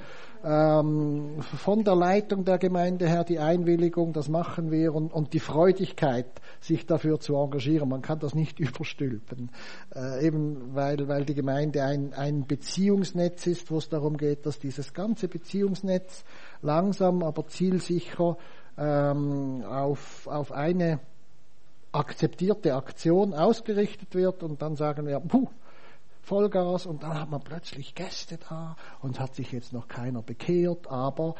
ähm, von der Leitung der Gemeinde her die Einwilligung, das machen wir, und, und die Freudigkeit, sich dafür zu engagieren. Man kann das nicht überstülpen, äh, eben weil, weil die Gemeinde ein, ein Beziehungsnetz ist, wo es darum geht, dass dieses ganze Beziehungsnetz langsam, aber zielsicher ähm, auf, auf eine akzeptierte Aktion ausgerichtet wird, und dann sagen wir, puh, Vollgas, und dann hat man plötzlich Gäste da und hat sich jetzt noch keiner bekehrt, aber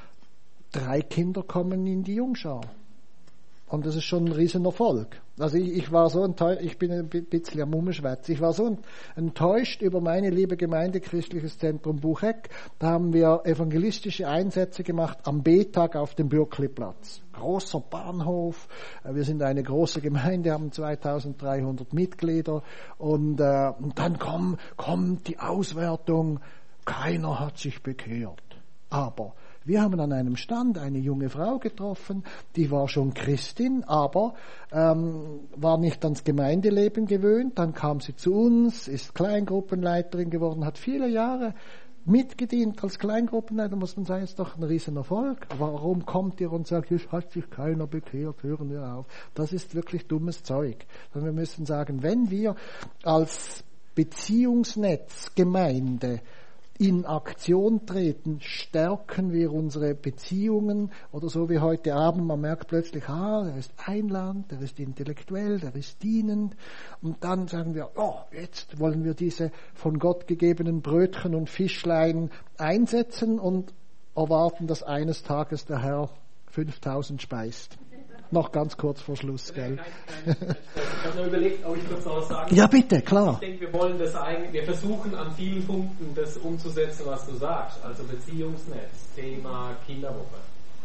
drei Kinder kommen in die Jungschar. Und das ist schon ein Riesenerfolg. Also ich, ich war so enttäuscht, ich bin ein bisschen am Mummenschwätz, ich war so enttäuscht über meine liebe Gemeinde Christliches Zentrum Bucheck. Da haben wir evangelistische Einsätze gemacht am B-Tag auf dem Bürkliplatz. Großer Bahnhof, wir sind eine große Gemeinde, haben zweitausenddreihundert Mitglieder, und, äh, und dann kommt, kommt die Auswertung, keiner hat sich bekehrt. Aber wir haben an einem Stand eine junge Frau getroffen, die war schon Christin, aber ähm, war nicht ans Gemeindeleben gewöhnt. Dann kam sie zu uns, ist Kleingruppenleiterin geworden, hat viele Jahre mitgedient als Kleingruppenleiter. Muss man sagen, ist doch ein Riesenerfolg. Warum kommt ihr und sagt, es hat sich keiner bekehrt, hören wir auf. Das ist wirklich dummes Zeug. Wir müssen sagen, wenn wir als Beziehungsnetz Gemeinde in Aktion treten, stärken wir unsere Beziehungen, oder so wie heute Abend, man merkt plötzlich, ah, der ist einladend, der ist intellektuell, der ist dienend, und dann sagen wir, oh, jetzt wollen wir diese von Gott gegebenen Brötchen und Fischlein einsetzen und erwarten, dass eines Tages der Herr fünftausend speist. Noch ganz kurz vor Schluss, gell? Ich habe nur überlegt, ob ich kurz noch was sagen. Ja, bitte, klar. Ich denke, wir wollen das eigentlich, wir versuchen an vielen Punkten das umzusetzen, was du sagst. Also Beziehungsnetz, Thema Kinderwoche,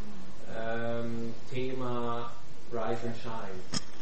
ähm, Thema Rise and Shine,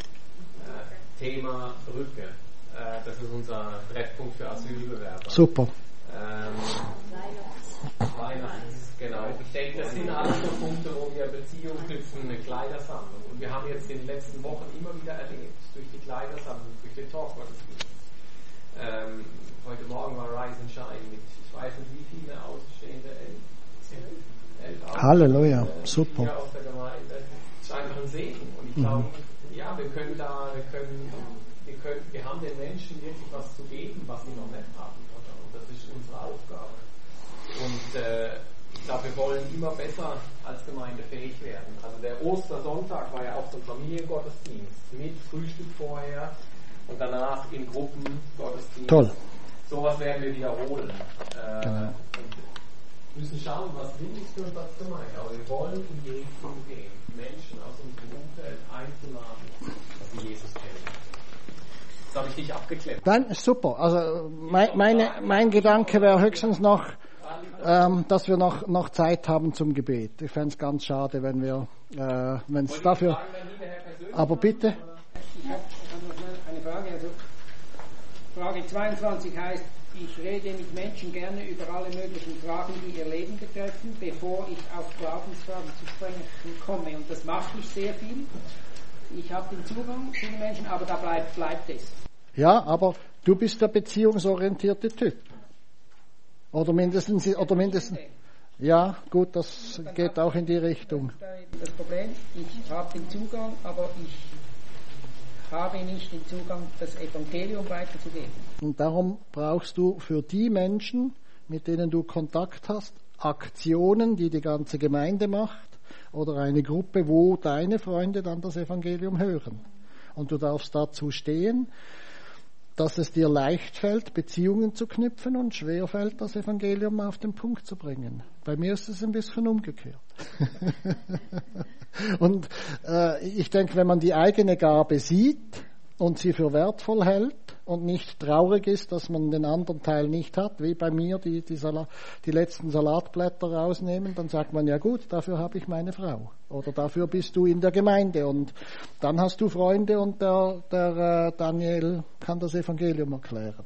äh, Thema Brücke. Äh, das ist unser Treffpunkt für Asylbewerber. Super. Ähm, Weihnachten, genau. Ich denke, das sind alles so Punkte, wo wir Beziehungen knüpfen, eine Kleidersammlung. Und wir haben jetzt in den letzten Wochen immer wieder erlebt, durch die Kleidersammlung, durch den Talk, was es gibt. Ähm, heute Morgen war Rise and Shine mit, ich weiß nicht wie viele ausstehende, elf, elf, elf Halleluja, super. Hier aus der Gemeinde. Es ist einfach ein Segen. Und ich glaube, mhm. ja, wir können da, wir können, wir können, wir haben den Menschen wirklich was zu geben, was sie noch nicht haben. Oder? Und das ist unsere Aufgabe. Und äh, ich glaube, wir wollen immer besser als Gemeinde fähig werden. Also der Ostersonntag war ja auch so ein Familiengottesdienst mit Frühstück vorher und danach in Gruppen Gottesdienst. Toll. Sowas werden wir wiederholen. Äh, genau. Und müssen schauen, was wichtig ist für uns als Gemeinde. Aber wir wollen in die Richtung gehen, Menschen aus unserem Umfeld einzuladen, dass sie Jesus kennen. Jetzt habe ich dich abgeklemmt. Nein, super. Also mein, meine, mein Gedanke wäre höchstens noch, Ähm, dass wir noch, noch Zeit haben zum Gebet. Ich fände es ganz schade, wenn wir, äh, wenn es dafür... Aber bitte? Ich habe noch eine Frage. Also Frage zweiundzwanzig heißt, ich rede mit Menschen gerne über alle möglichen Fragen, die ihr Leben betreffen, bevor ich auf Glaubensfragen zu sprechen komme. Und das mache ich sehr viel. Ich habe den Zugang zu den Menschen, aber da bleibt, bleibt es. Ja, aber du bist der beziehungsorientierte Typ. Oder mindestens, oder mindestens, ja, gut, das geht auch in die Richtung. Das Problem, ich habe den Zugang, aber ich habe nicht den Zugang, das Evangelium weiterzugeben. Und darum brauchst du für die Menschen, mit denen du Kontakt hast, Aktionen, die die ganze Gemeinde macht, oder eine Gruppe, wo deine Freunde dann das Evangelium hören. Und du darfst dazu stehen, dass es dir leicht fällt, Beziehungen zu knüpfen, und schwer fällt, das Evangelium auf den Punkt zu bringen. Bei mir ist es ein bisschen umgekehrt. Und äh, ich denke, wenn man die eigene Gabe sieht und sie für wertvoll hält und nicht traurig ist, dass man den anderen Teil nicht hat, wie bei mir die, die, Salat, die letzten Salatblätter rausnehmen, dann sagt man, ja gut, dafür habe ich meine Frau. Oder dafür bist du in der Gemeinde und dann hast du Freunde und der, der äh, Daniel kann das Evangelium erklären.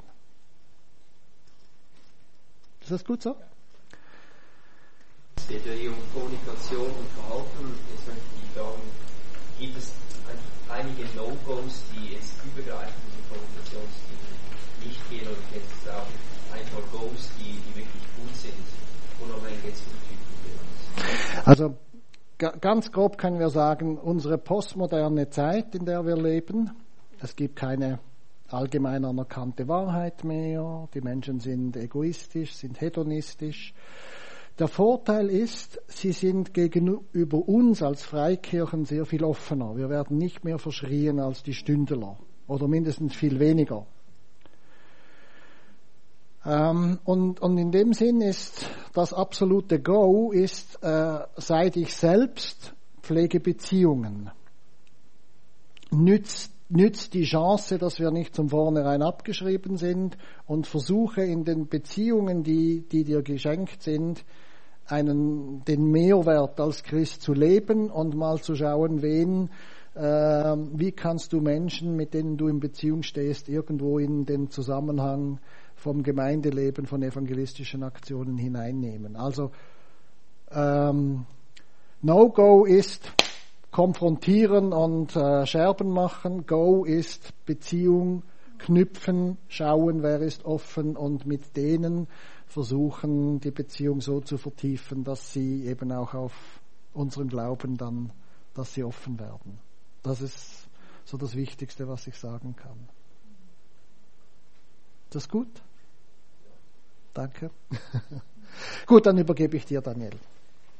Ist das gut so? Es geht ja hier um Kommunikation und Verhalten. Jetzt möchte ich sagen, gibt es einige No-Gos, die jetzt übergreifend in Kommunikationsstile nicht gehen, oder gibt es auch ein paar Goes, die, die wirklich gut sind, unabhängig jetzt vom Typen? Also g- ganz grob können wir sagen, unsere postmoderne Zeit, in der wir leben, es gibt keine allgemein anerkannte Wahrheit mehr, die Menschen sind egoistisch, sind hedonistisch. Der Vorteil ist, sie sind gegenüber uns als Freikirchen sehr viel offener. Wir werden nicht mehr verschrien als die Stündler oder mindestens viel weniger. Ähm, und, und in dem Sinn ist das absolute Go, ist, äh, sei dich selbst, pflege Beziehungen. Nützt, nützt die Chance, dass wir nicht zum Vornherein abgeschrieben sind und versuche in den Beziehungen, die, die dir geschenkt sind, einen, den Mehrwert als Christ zu leben und mal zu schauen, wen, äh, wie kannst du Menschen, mit denen du in Beziehung stehst, irgendwo in den Zusammenhang vom Gemeindeleben, von evangelistischen Aktionen hineinnehmen. Also ähm, No-Go ist konfrontieren und äh, Scherben machen. Go ist Beziehung knüpfen, schauen, wer ist offen und mit denen versuchen, die Beziehung so zu vertiefen, dass sie eben auch auf unseren Glauben dann, dass sie offen werden. Das ist so das Wichtigste, was ich sagen kann. Ist das gut? Danke. Gut, dann übergebe ich dir, Daniel.